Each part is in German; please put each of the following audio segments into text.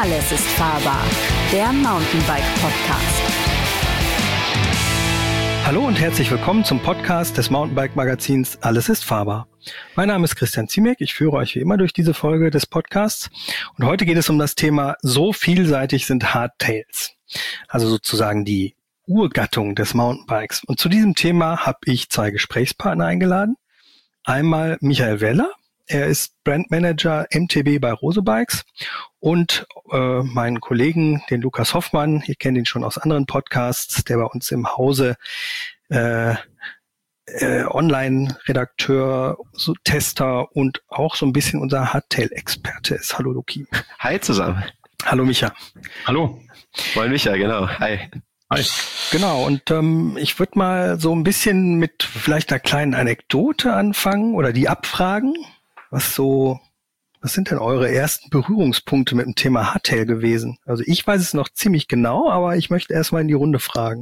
Alles ist fahrbar, der Mountainbike-Podcast. Hallo und herzlich willkommen zum Podcast des Mountainbike-Magazins Alles ist fahrbar. Mein Name ist Christian Ziemek, ich führe euch wie immer durch diese Folge des Podcasts und heute geht es um das Thema So vielseitig sind Hardtails, also sozusagen die Urgattung des Mountainbikes. Und zu diesem Thema habe ich zwei Gesprächspartner eingeladen. Einmal Michael Weller, er ist Brandmanager MTB bei Rose Bikes und meinen Kollegen, den Lukas Hoffmann, ihr kennt ihn schon aus anderen Podcasts, der bei uns im Hause Online-Redakteur, so Tester und auch so ein bisschen unser Hardtail-Experte ist. Hallo Luki. Hi zusammen. Hallo Micha. Hallo. Moin Micha, genau. Hi. Hi. Genau, und ich würde mal so ein bisschen mit vielleicht einer kleinen Anekdote anfangen oder die abfragen. Was sind denn eure ersten Berührungspunkte mit dem Thema Hardtail gewesen? Also ich weiß es noch ziemlich genau, aber ich möchte erstmal in die Runde fragen.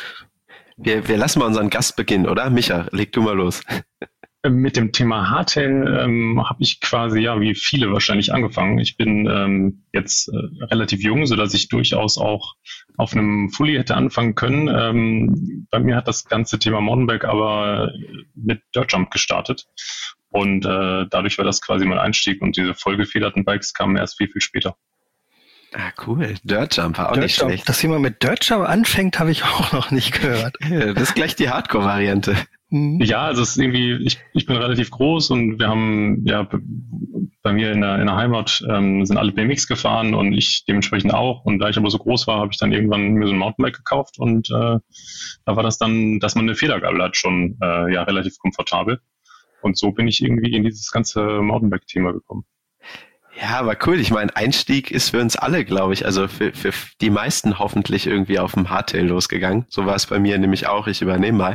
Wir lassen mal unseren Gast beginnen, oder? Micha, leg du mal los. Mit dem Thema Hardtail habe ich quasi, ja, wie viele wahrscheinlich angefangen. Ich bin jetzt relativ jung, sodass ich durchaus auch auf einem Fully hätte anfangen können. Bei mir hat das ganze Thema Mountainbike aber mit Dirtjump gestartet. Und dadurch war das quasi mein Einstieg und diese vollgefederten Bikes kamen erst viel, viel später. Ah, cool. Dirtjump war auch nicht schlecht. Dass jemand mit Dirtjump anfängt, habe ich auch noch nicht gehört. Ja, das ist gleich die Hardcore-Variante. Ja, also es ist irgendwie, ich bin relativ groß und wir haben ja bei mir in der Heimat sind alle BMX gefahren und ich dementsprechend auch. Und da ich aber so groß war, habe ich dann irgendwann mir so ein Mountainbike gekauft und da war das dann, dass man eine Federgabel hat, schon ja relativ komfortabel. Und so bin ich irgendwie in dieses ganze Mountainbike-Thema gekommen. Ja, aber cool. Ich meine, Einstieg ist für uns alle, glaube ich, also für die meisten hoffentlich irgendwie auf dem Hardtail losgegangen. So war es bei mir nämlich auch. Ich übernehme mal.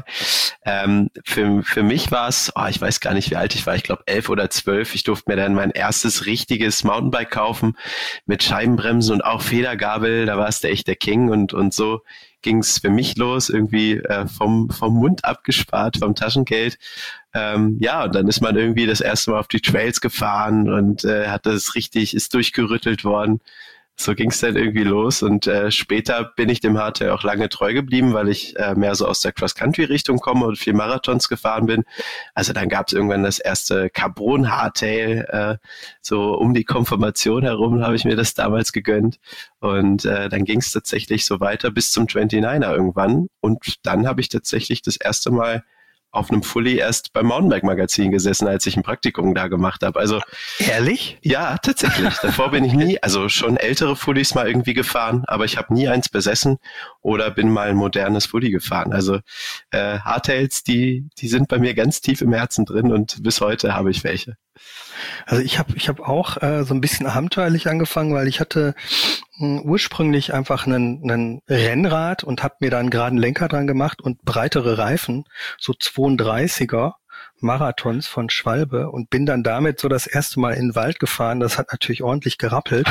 Für mich war es, ich weiß gar nicht, wie alt ich war. Ich glaube 11 oder 12. Ich durfte mir dann mein erstes richtiges Mountainbike kaufen mit Scheibenbremsen und auch Federgabel. Da war es echt der King und so ging es für mich los, irgendwie vom Mund abgespart, vom Taschengeld. Ja, und dann ist man irgendwie das erste Mal auf die Trails gefahren und ist durchgerüttelt worden. So ging es dann irgendwie los und später bin ich dem Hardtail auch lange treu geblieben, weil ich mehr so aus der Cross-Country-Richtung komme und viel Marathons gefahren bin. Also dann gab es irgendwann das erste Carbon-Hardtail, so um die Konfirmation herum habe ich mir das damals gegönnt und dann ging es tatsächlich so weiter bis zum 29er irgendwann und dann habe ich tatsächlich das erste Mal auf einem Fully erst beim Mountainbike-Magazin gesessen, als ich ein Praktikum da gemacht habe. Also ehrlich? Ja, tatsächlich. Davor bin ich nie, also schon ältere Fullys mal irgendwie gefahren, aber ich habe nie eins besessen oder bin mal ein modernes Fully gefahren. Also Hardtails, die sind bei mir ganz tief im Herzen drin und bis heute habe ich welche. Also ich hab auch so ein bisschen abenteuerlich angefangen, weil ich hatte ursprünglich einfach einen Rennrad und habe mir da einen geraden Lenker dran gemacht und breitere Reifen, so 32er Marathons von Schwalbe und bin dann damit so das erste Mal in den Wald gefahren. Das hat natürlich ordentlich gerappelt.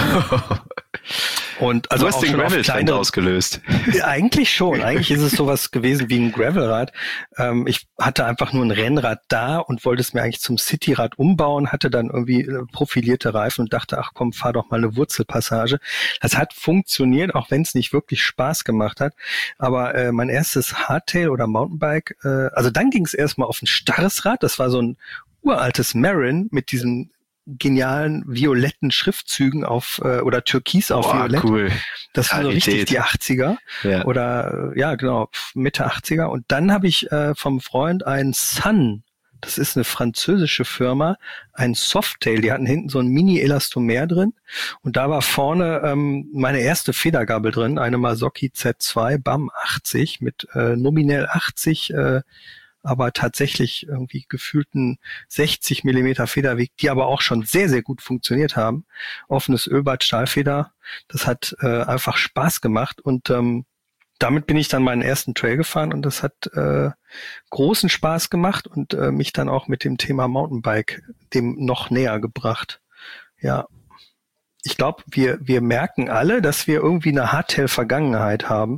Und also du hast auch den schon Gravel-Trend ausgelöst. Eigentlich schon. Eigentlich ist es sowas gewesen wie ein Gravelrad. Ich hatte einfach nur ein Rennrad da und wollte es mir eigentlich zum Cityrad umbauen, hatte dann irgendwie profilierte Reifen und dachte, ach komm, fahr doch mal eine Wurzelpassage. Das hat funktioniert, auch wenn es nicht wirklich Spaß gemacht hat. Aber mein erstes Hardtail oder Mountainbike, also dann ging es erstmal auf ein starres Rad. Das war so ein uraltes Marin mit diesem genialen violetten Schriftzügen auf oder Türkis auf Violett. Cool. Das war so richtig die 80er oder ja genau, Mitte 80er. Und dann habe ich vom Freund einen Sun, das ist eine französische Firma, ein Softail, die hatten hinten so ein Mini-Elastomer drin und da war vorne meine erste Federgabel drin, eine Marzocchi Z2 BAM 80 mit nominell 80 aber tatsächlich irgendwie gefühlten 60 Millimeter Federweg, die aber auch schon sehr, sehr gut funktioniert haben. Offenes Ölbad, Stahlfeder, das hat einfach Spaß gemacht und damit bin ich dann meinen ersten Trail gefahren und das hat großen Spaß gemacht und mich dann auch mit dem Thema Mountainbike dem noch näher gebracht. Ja, ich glaube, wir merken alle, dass wir irgendwie eine Hardtail-Vergangenheit haben.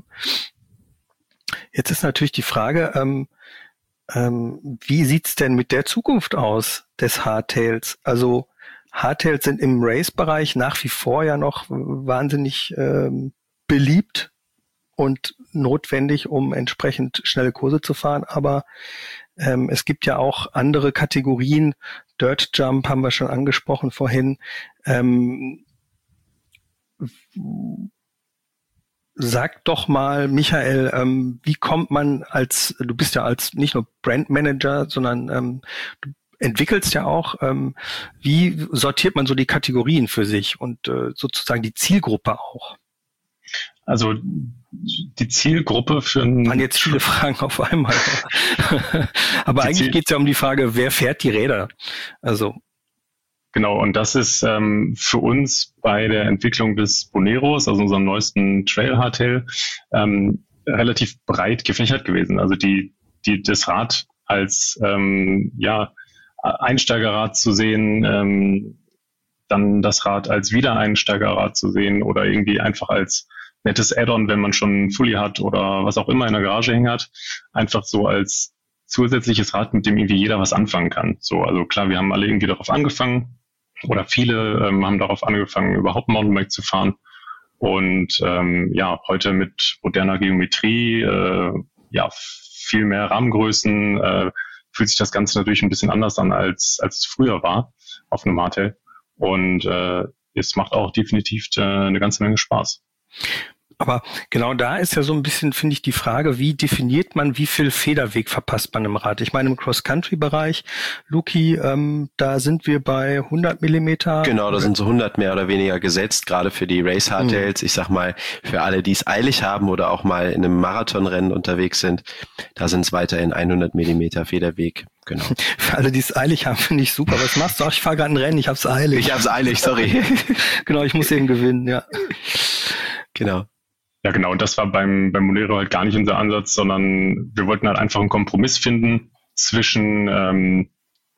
Jetzt ist natürlich die Frage, wie sieht's denn mit der Zukunft aus des Hardtails? Also Hardtails sind im Race-Bereich nach wie vor ja noch wahnsinnig beliebt und notwendig, um entsprechend schnelle Kurse zu fahren. Aber es gibt ja auch andere Kategorien. Dirt Jump haben wir schon angesprochen vorhin. Sag doch mal, Michael, wie kommt man du bist ja als nicht nur Brandmanager, sondern du entwickelst ja auch, wie sortiert man so die Kategorien für sich und sozusagen die Zielgruppe auch? Also die Zielgruppe waren jetzt viele Fragen auf einmal. Aber eigentlich geht es ja um die Frage, wer fährt die Räder? Also genau, und das ist für uns bei der Entwicklung des Boneros, also unserem neuesten Trail-Hardtail, relativ breit gefächert gewesen. Also das Rad als Einsteigerrad zu sehen, dann das Rad als Wiedereinsteigerrad zu sehen oder irgendwie einfach als nettes Add-on, wenn man schon ein Fully hat oder was auch immer in der Garage hängen hat, einfach so als zusätzliches Rad, mit dem irgendwie jeder was anfangen kann. So, also klar, wir haben alle irgendwie darauf angefangen oder viele haben darauf angefangen, überhaupt Mountainbike zu fahren und heute mit moderner Geometrie, viel mehr Rahmengrößen, fühlt sich das Ganze natürlich ein bisschen anders an, als es früher war auf einem Hardtail. Und es macht auch definitiv eine ganze Menge Spaß. Aber genau da ist ja so ein bisschen, finde ich, die Frage, wie definiert man, wie viel Federweg verpasst man im Rad? Ich meine, im Cross-Country-Bereich, Luki, da sind wir bei 100 Millimeter. Genau, da sind so 100 mehr oder weniger gesetzt, gerade für die Race-Hardtails. Ich sag mal, für alle, die es eilig haben oder auch mal in einem Marathonrennen unterwegs sind, da sind es weiterhin 100 Millimeter Federweg. Genau. Für alle, die es eilig haben, finde ich super. Was machst du? Ach, ich fahre gerade ein Rennen, ich hab's eilig. Ich hab's eilig, sorry. Genau, ich muss eben gewinnen, ja. Genau. Ja, genau. Und das war beim Monero halt gar nicht unser Ansatz, sondern wir wollten halt einfach einen Kompromiss finden zwischen einem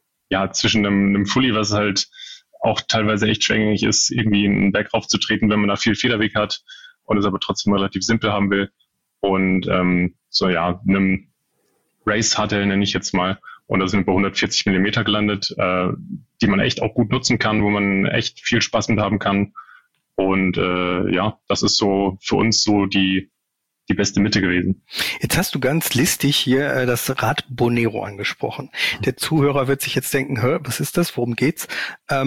Fully, was halt auch teilweise echt schwierig ist, irgendwie einen Berg raufzutreten, wenn man da viel Federweg hat und es aber trotzdem relativ simpel haben will. Und einem Race-Hardtail nenne ich jetzt mal. Und da sind wir bei 140 Millimeter gelandet, die man echt auch gut nutzen kann, wo man echt viel Spaß mit haben kann. Und das ist so für uns so die beste Mitte gewesen. Jetzt hast du ganz listig hier das Rad Bonero angesprochen. Der Zuhörer wird sich jetzt denken, was ist das? Worum geht's? Der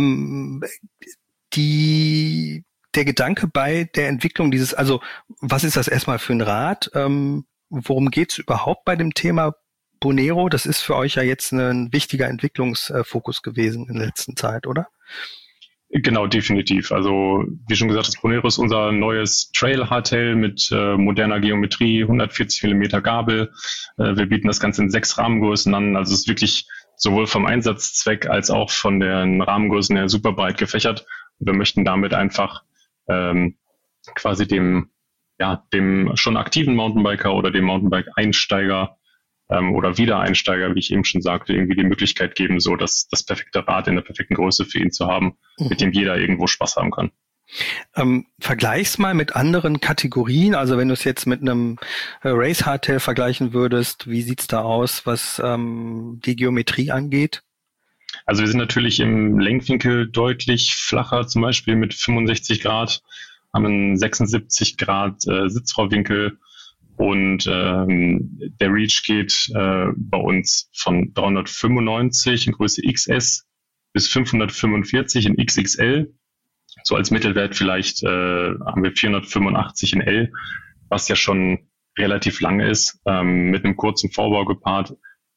Gedanke bei der Entwicklung dieses, also was ist das erstmal für ein Rad? Worum geht's überhaupt bei dem Thema Bonero? Das ist für euch ja jetzt ein wichtiger Entwicklungsfokus gewesen in der letzten Zeit, oder? Genau, definitiv. Also wie schon gesagt, das Bonero ist unser neues Trail-Hardtail mit moderner Geometrie, 140 Millimeter Gabel. Wir bieten das Ganze in 6 Rahmengrößen an. Also es ist wirklich sowohl vom Einsatzzweck als auch von den Rahmengrößen her super breit gefächert. Und wir möchten damit einfach quasi dem schon aktiven Mountainbiker oder dem Mountainbike-Einsteiger oder Wiedereinsteiger, wie ich eben schon sagte, irgendwie die Möglichkeit geben, so das perfekte Rad in der perfekten Größe für ihn zu haben, mit dem jeder irgendwo Spaß haben kann. Vergleich's mal mit anderen Kategorien, also wenn du es jetzt mit einem Race Hardtail vergleichen würdest, wie sieht's da aus, was die Geometrie angeht? Also wir sind natürlich im Lenkwinkel deutlich flacher, zum Beispiel mit 65 Grad, haben einen 76 Grad Sitzrohrwinkel. Und der Reach geht bei uns von 395 in Größe XS bis 545 in XXL. So als Mittelwert vielleicht haben wir 485 in L, was ja schon relativ lang ist. Mit einem kurzen Vorbau gepaart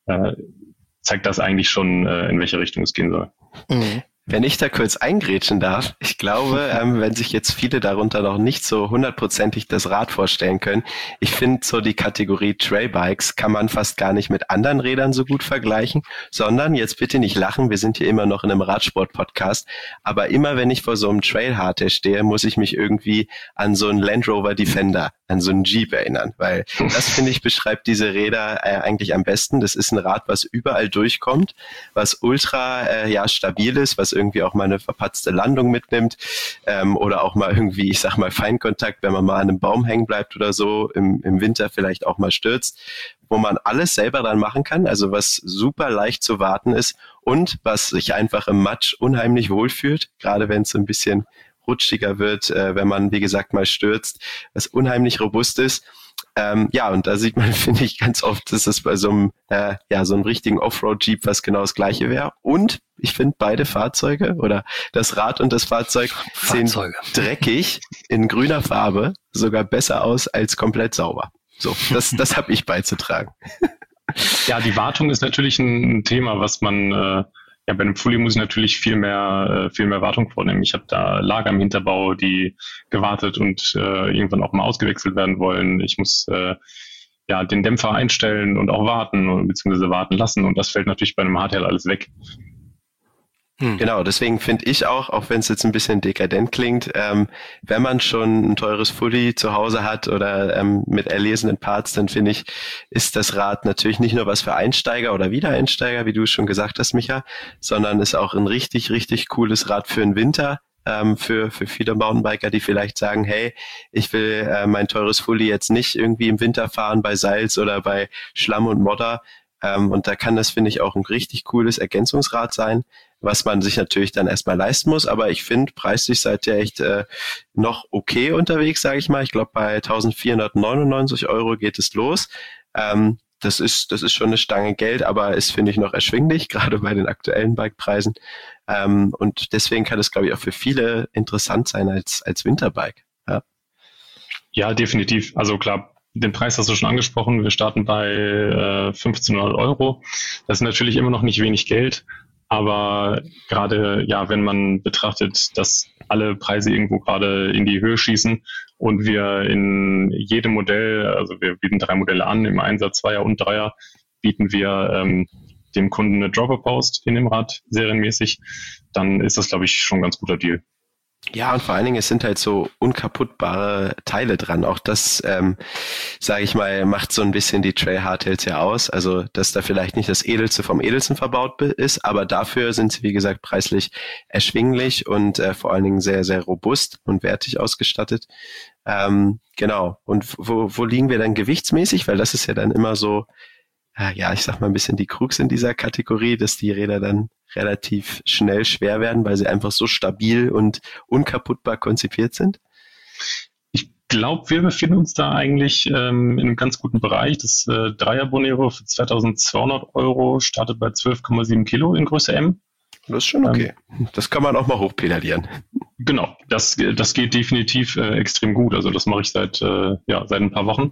zeigt das eigentlich schon, in welche Richtung es gehen soll. Mhm. Wenn ich da kurz eingrätschen darf, ich glaube, wenn sich jetzt viele darunter noch nicht so 100%ig das Rad vorstellen können, ich finde so die Kategorie Trailbikes kann man fast gar nicht mit anderen Rädern so gut vergleichen, sondern, jetzt bitte nicht lachen, wir sind hier immer noch in einem Radsport-Podcast, aber immer wenn ich vor so einem Trail-Hardtail stehe, muss ich mich irgendwie an so einen Land Rover Defender, an so einen Jeep erinnern, weil das, finde ich, beschreibt diese Räder eigentlich am besten. Das ist ein Rad, was überall durchkommt, was ultra stabil ist, was irgendwie auch mal eine verpatzte Landung mitnimmt oder auch mal irgendwie, ich sag mal, Feinkontakt, wenn man mal an einem Baum hängen bleibt oder so, im Winter vielleicht auch mal stürzt, wo man alles selber dran machen kann, also was super leicht zu warten ist und was sich einfach im Matsch unheimlich wohlfühlt, gerade wenn es so ein bisschen rutschiger wird, wenn man, wie gesagt, mal stürzt, was unheimlich robust ist. Und da sieht man, finde ich, ganz oft, dass es bei so einem richtigen Offroad-Jeep was genau das Gleiche wäre. Und ich finde, beide Fahrzeuge oder das Rad und das Fahrzeug sehen dreckig in grüner Farbe sogar besser aus als komplett sauber. So, das habe ich beizutragen. Ja, die Wartung ist natürlich ein Thema, was man bei einem Fully muss ich natürlich viel mehr Wartung vornehmen. Ich habe da Lager im Hinterbau, die gewartet und irgendwann auch mal ausgewechselt werden wollen. Ich muss den Dämpfer einstellen und auch warten beziehungsweise warten lassen. Und das fällt natürlich bei einem Hardtail alles weg. Genau, deswegen finde ich auch wenn es jetzt ein bisschen dekadent klingt, wenn man schon ein teures Fully zu Hause hat oder mit erlesenen Parts, dann finde ich, ist das Rad natürlich nicht nur was für Einsteiger oder Wiedereinsteiger, wie du schon gesagt hast, Micha, sondern ist auch ein richtig, richtig cooles Rad für den Winter, für viele Mountainbiker, die vielleicht sagen, hey, ich will mein teures Fully jetzt nicht irgendwie im Winter fahren bei Salz oder bei Schlamm und Modder. Und da kann das, finde ich, auch ein richtig cooles Ergänzungsrad sein, was man sich natürlich dann erstmal leisten muss. Aber ich finde, preislich seid ihr echt noch okay unterwegs, sage ich mal. Ich glaube, bei 1.499 € geht es los. Das ist schon eine Stange Geld, aber ist, finde ich, noch erschwinglich, gerade bei den aktuellen Bikepreisen. Und deswegen kann es, glaube ich, auch für viele interessant sein als Winterbike. Ja, definitiv. Also klar, den Preis hast du schon angesprochen. Wir starten bei 1.500 €. Das ist natürlich immer noch nicht wenig Geld. Aber gerade, wenn man betrachtet, dass alle Preise irgendwo gerade in die Höhe schießen und wir in jedem Modell, also wir bieten 3 Modelle an, im Einsatz 2er und 3er, bieten wir dem Kunden eine Dropper-Post in dem Rad serienmäßig, dann ist das, glaube ich, schon ein ganz guter Deal. Ja, und vor allen Dingen, es sind halt so unkaputtbare Teile dran. Auch das, sage ich mal, macht so ein bisschen die Trail Hardtails ja aus. Also, dass da vielleicht nicht das Edelste vom Edelsten verbaut ist, aber dafür sind sie, wie gesagt, preislich erschwinglich und vor allen Dingen sehr, sehr robust und wertig ausgestattet. Genau. Und wo liegen wir dann gewichtsmäßig? Weil das ist ja dann immer so, ich sag mal ein bisschen die Krux in dieser Kategorie, dass die Räder dann relativ schnell schwer werden, weil sie einfach so stabil und unkaputtbar konzipiert sind? Ich glaube, wir befinden uns da eigentlich in einem ganz guten Bereich. Das 3er Bonero für 2.200 € startet bei 12,7 Kilo in Größe M. Das ist schon okay. Das kann man auch mal hochpedalieren. Genau, das geht definitiv extrem gut. Also das mache ich seit ein paar Wochen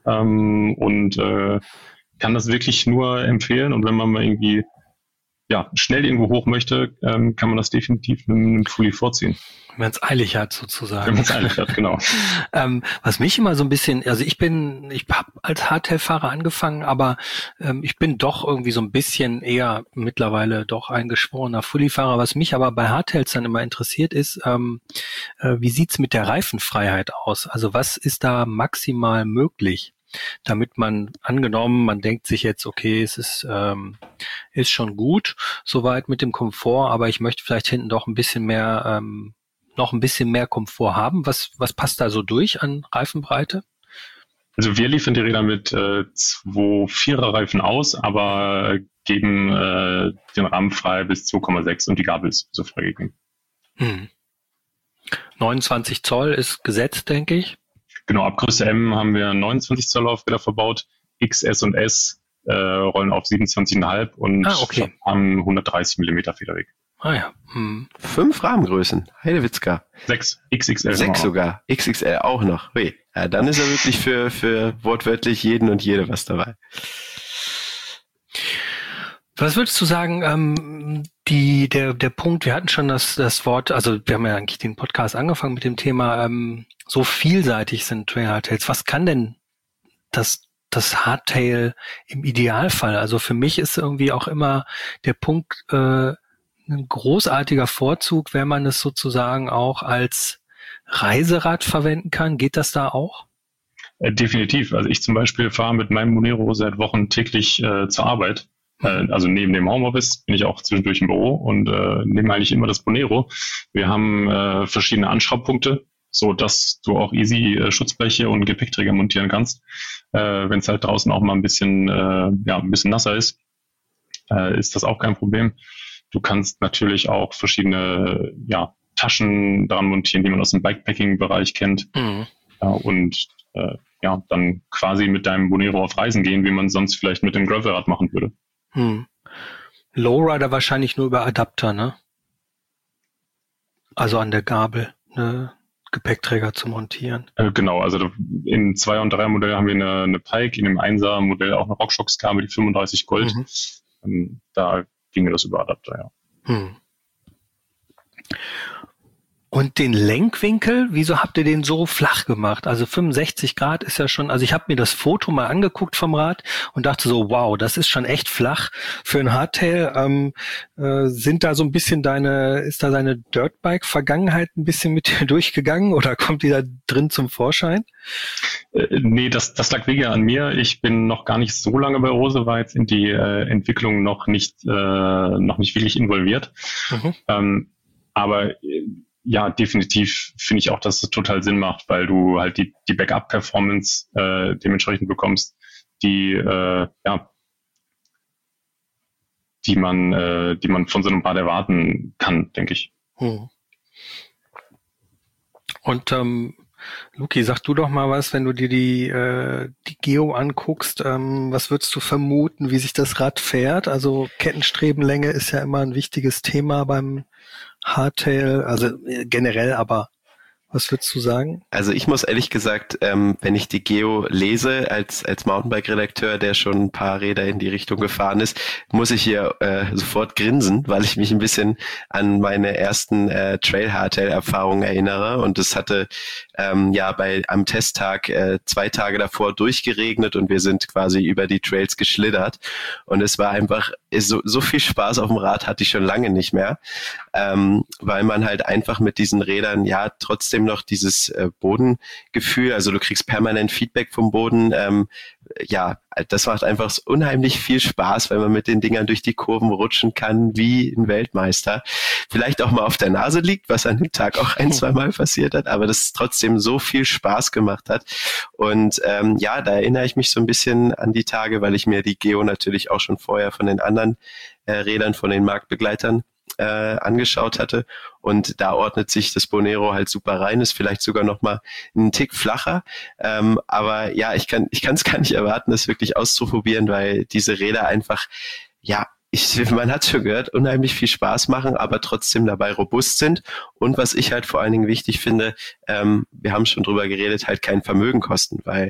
und kann das wirklich nur empfehlen. Und wenn man mal irgendwie schnell irgendwo hoch möchte, kann man das definitiv mit einem Fully vorziehen. Wenn man es eilig hat, sozusagen. Wenn man es eilig hat, genau. Was mich immer so ein bisschen, also ich habe als Hardtail-Fahrer angefangen, aber ich bin doch irgendwie so ein bisschen eher mittlerweile doch ein geschworener Fully-Fahrer. Was mich aber bei Hardtails dann immer interessiert ist, wie sieht's mit der Reifenfreiheit aus? Also was ist da maximal möglich? Damit man, angenommen, man denkt sich jetzt, okay, es ist schon gut, soweit mit dem Komfort, aber ich möchte vielleicht hinten doch ein bisschen mehr, noch ein bisschen mehr Komfort haben. Was passt da so durch an Reifenbreite? Also wir liefern die Räder mit 2 4er-Reifen aus, aber geben den Rahmen frei bis 2,6 und die Gabel ist so freigegeben. 29 Zoll ist gesetzt, denke ich. Genau, ab Größe M haben wir 29 Zoll Laufräder verbaut. X, S und S rollen auf 27,5 und haben 130 mm Federweg. Ah ja. 5 Rahmengrößen. Heidewitzka. 6. XXL. 6 sogar. XXL auch noch. Ui. Ja, dann ist ja wirklich für wortwörtlich jeden und jede was dabei. Was würdest du sagen, der Punkt, wir hatten schon das Wort, also wir haben ja eigentlich den Podcast angefangen mit dem Thema, so vielseitig sind Trail Hardtails. Was kann denn das Hardtail im Idealfall? Also für mich ist irgendwie auch immer der Punkt, ein großartiger Vorzug, wenn man es sozusagen auch als Reiserad verwenden kann. Geht das da auch? Definitiv. Also ich zum Beispiel fahre mit meinem Monero seit Wochen täglich zur Arbeit. Also neben dem Homeoffice bin ich auch zwischendurch im Büro und nehme eigentlich immer das Monero. Wir haben verschiedene Anschraubpunkte, so dass du auch easy Schutzbleche und Gepäckträger montieren kannst. Wenn es halt draußen auch mal ein bisschen nasser ist, ist das auch kein Problem. Du kannst natürlich auch verschiedene Taschen dran montieren, die man aus dem Bikepacking-Bereich kennt. Mhm. Und dann quasi mit deinem Bonero auf Reisen gehen, wie man sonst vielleicht mit dem Gravelrad machen würde. Lowrider wahrscheinlich nur über Adapter, ne? Also an der Gabel, ne? Gepäckträger zu montieren. Genau, also in 2 und 3 Modell haben wir eine Pike, in dem 1er Modell auch eine RockShox-Kabel, die 35 Gold. Da ginge das über Adapter, ja. Und den Lenkwinkel, wieso habt ihr den so flach gemacht? Also 65 Grad ist ja schon, also ich habe mir das Foto mal angeguckt vom Rad und dachte so, wow, das ist schon echt flach für ein Hardtail. Sind da so ein bisschen ist da deine Dirtbike-Vergangenheit ein bisschen mit dir durchgegangen oder kommt die da drin zum Vorschein? Nee, das lag weniger an mir. Ich bin noch gar nicht so lange bei Rose, war jetzt in die Entwicklung noch nicht wirklich involviert. Aber ja, definitiv finde ich auch, dass es total Sinn macht, weil du halt die Backup-Performance dementsprechend bekommst, die man von so einem Rad erwarten kann, denke ich. Und Luki, sag du doch mal was, wenn du dir die Geo anguckst, was würdest du vermuten, wie sich das Rad fährt? Also Kettenstrebenlänge ist ja immer ein wichtiges Thema beim Hardtail, also generell, aber was würdest du sagen? Also ich muss ehrlich gesagt, wenn ich die Geo lese, als Mountainbike-Redakteur, der schon ein paar Räder in die Richtung gefahren ist, muss ich hier sofort grinsen, weil ich mich ein bisschen an meine ersten Trail-Hardtail-Erfahrungen erinnere. Und es hatte am Testtag 2 Tage davor durchgeregnet und wir sind quasi über die Trails geschlittert. Und es war einfach so viel Spaß auf dem Rad hatte ich schon lange nicht mehr, weil man halt einfach mit diesen Rädern trotzdem noch dieses Bodengefühl, also du kriegst permanent Feedback vom Boden, das macht einfach unheimlich viel Spaß, weil man mit den Dingern durch die Kurven rutschen kann wie ein Weltmeister. Vielleicht auch mal auf der Nase liegt, was an dem Tag auch 1-2 Mal passiert hat, aber das trotzdem so viel Spaß gemacht hat. Und da erinnere ich mich so ein bisschen an die Tage, weil ich mir die Geo natürlich auch schon vorher von den anderen Rädern, von den Marktbegleitern angeschaut hatte, und da ordnet sich das Bonero halt super rein, ist vielleicht sogar noch mal einen Tick flacher, aber ja, ich kann es gar nicht erwarten, das wirklich auszuprobieren, weil diese Räder einfach, man hat schon gehört, unheimlich viel Spaß machen, aber trotzdem dabei robust sind. Und was ich halt vor allen Dingen wichtig finde, wir haben schon drüber geredet, halt kein Vermögen kosten, weil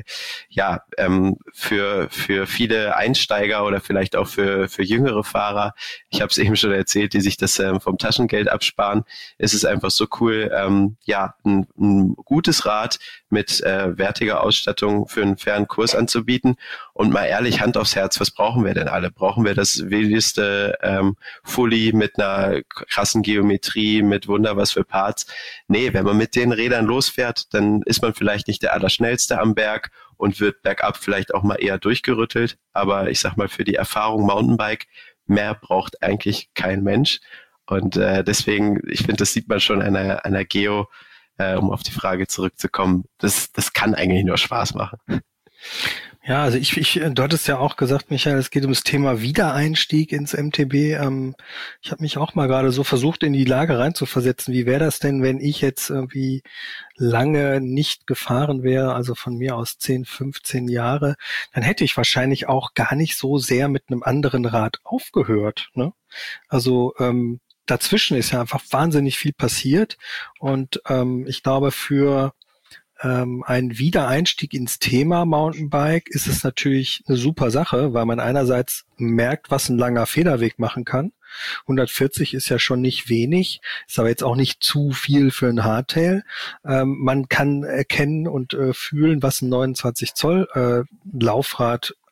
für viele Einsteiger oder vielleicht auch für jüngere Fahrer, ich habe es eben schon erzählt, die sich das vom Taschengeld absparen, ist es einfach so cool, ein gutes Rad mit wertiger Ausstattung für einen fairen Kurs anzubieten. Und mal ehrlich, Hand aufs Herz, was brauchen wir denn alle? Brauchen wir das wildeste Fully mit einer krassen Geometrie, mit Wunder was für Parts? Nee, wenn man mit den Rädern losfährt, dann ist man vielleicht nicht der Allerschnellste am Berg und wird bergab vielleicht auch mal eher durchgerüttelt. Aber ich sag mal, für die Erfahrung Mountainbike, mehr braucht eigentlich kein Mensch. Und deswegen, ich finde, das sieht man schon an einer Geo, um auf die Frage zurückzukommen. Das kann eigentlich nur Spaß machen. Ja, also du hattest ja auch gesagt, Michael, es geht ums Thema Wiedereinstieg ins MTB. Ich habe mich auch mal gerade so versucht, in die Lage reinzuversetzen. Wie wäre das denn, wenn ich jetzt irgendwie lange nicht gefahren wäre, also von mir aus 10, 15 Jahre, dann hätte ich wahrscheinlich auch gar nicht so sehr mit einem anderen Rad aufgehört, ne? Also dazwischen ist ja einfach wahnsinnig viel passiert und ich glaube, für ein Wiedereinstieg ins Thema Mountainbike ist es natürlich eine super Sache, weil man einerseits merkt, was ein langer Federweg machen kann. 140 ist ja schon nicht wenig, ist aber jetzt auch nicht zu viel für ein Hardtail. Man kann erkennen und fühlen, was ein 29 Zoll Laufrad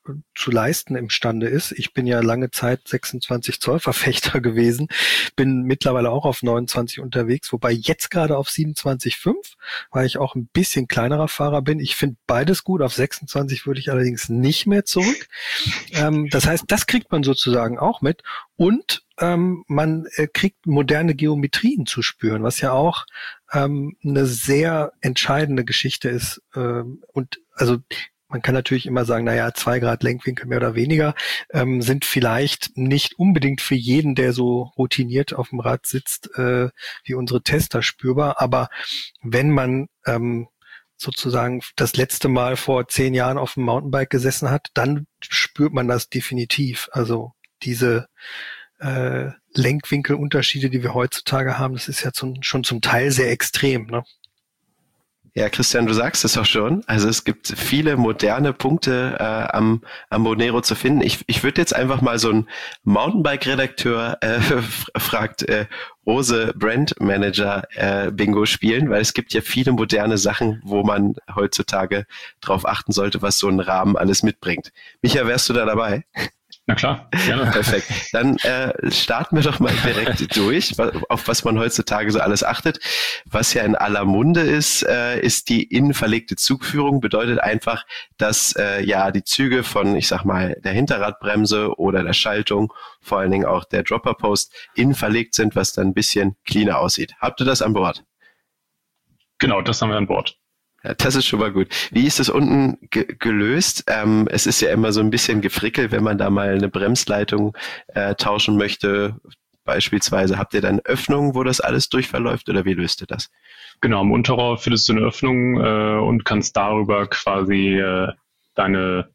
zu leisten imstande ist. Ich bin ja lange Zeit 26 Zoll Verfechter gewesen, bin mittlerweile auch auf 29 unterwegs, wobei jetzt gerade auf 27,5, weil ich auch ein bisschen kleinerer Fahrer bin. Ich finde beides gut. Auf 26 würde ich allerdings nicht mehr zurück. Das heißt, das kriegt man sozusagen auch mit und man kriegt moderne Geometrien zu spüren, was ja auch eine sehr entscheidende Geschichte ist. Und also man kann natürlich immer sagen, 2 Grad Lenkwinkel mehr oder weniger sind vielleicht nicht unbedingt für jeden, der so routiniert auf dem Rad sitzt, wie unsere Tester spürbar. Aber wenn man sozusagen das letzte Mal vor 10 Jahren auf dem Mountainbike gesessen hat, dann spürt man das definitiv. Also diese Lenkwinkelunterschiede, die wir heutzutage haben, das ist ja schon zum Teil sehr extrem, ne? Ja, Christian, du sagst es auch schon. Also es gibt viele moderne Punkte am Bonero zu finden. Ich würde jetzt einfach mal so ein Mountainbike-Redakteur fragt Rose Brand Manager Bingo spielen, weil es gibt ja viele moderne Sachen, wo man heutzutage drauf achten sollte, was so ein Rahmen alles mitbringt. Micha, wärst du da dabei? Na klar, gerne. Perfekt. Dann starten wir doch mal direkt durch, auf was man heutzutage so alles achtet. Was ja in aller Munde ist die innenverlegte Zugführung. Bedeutet einfach, dass die Züge von, ich sag mal, der Hinterradbremse oder der Schaltung, vor allen Dingen auch der Dropperpost, innen verlegt sind, was dann ein bisschen cleaner aussieht. Habt ihr das an Bord? Genau, das haben wir an Bord. Ja, das ist schon mal gut. Wie ist das unten gelöst? Es ist ja immer so ein bisschen gefrickelt, wenn man da mal eine Bremsleitung tauschen möchte. Beispielsweise habt ihr dann Öffnungen, wo das alles durchverläuft oder wie löst ihr das? Genau, im Unterrohr findest du eine Öffnung und kannst darüber quasi deine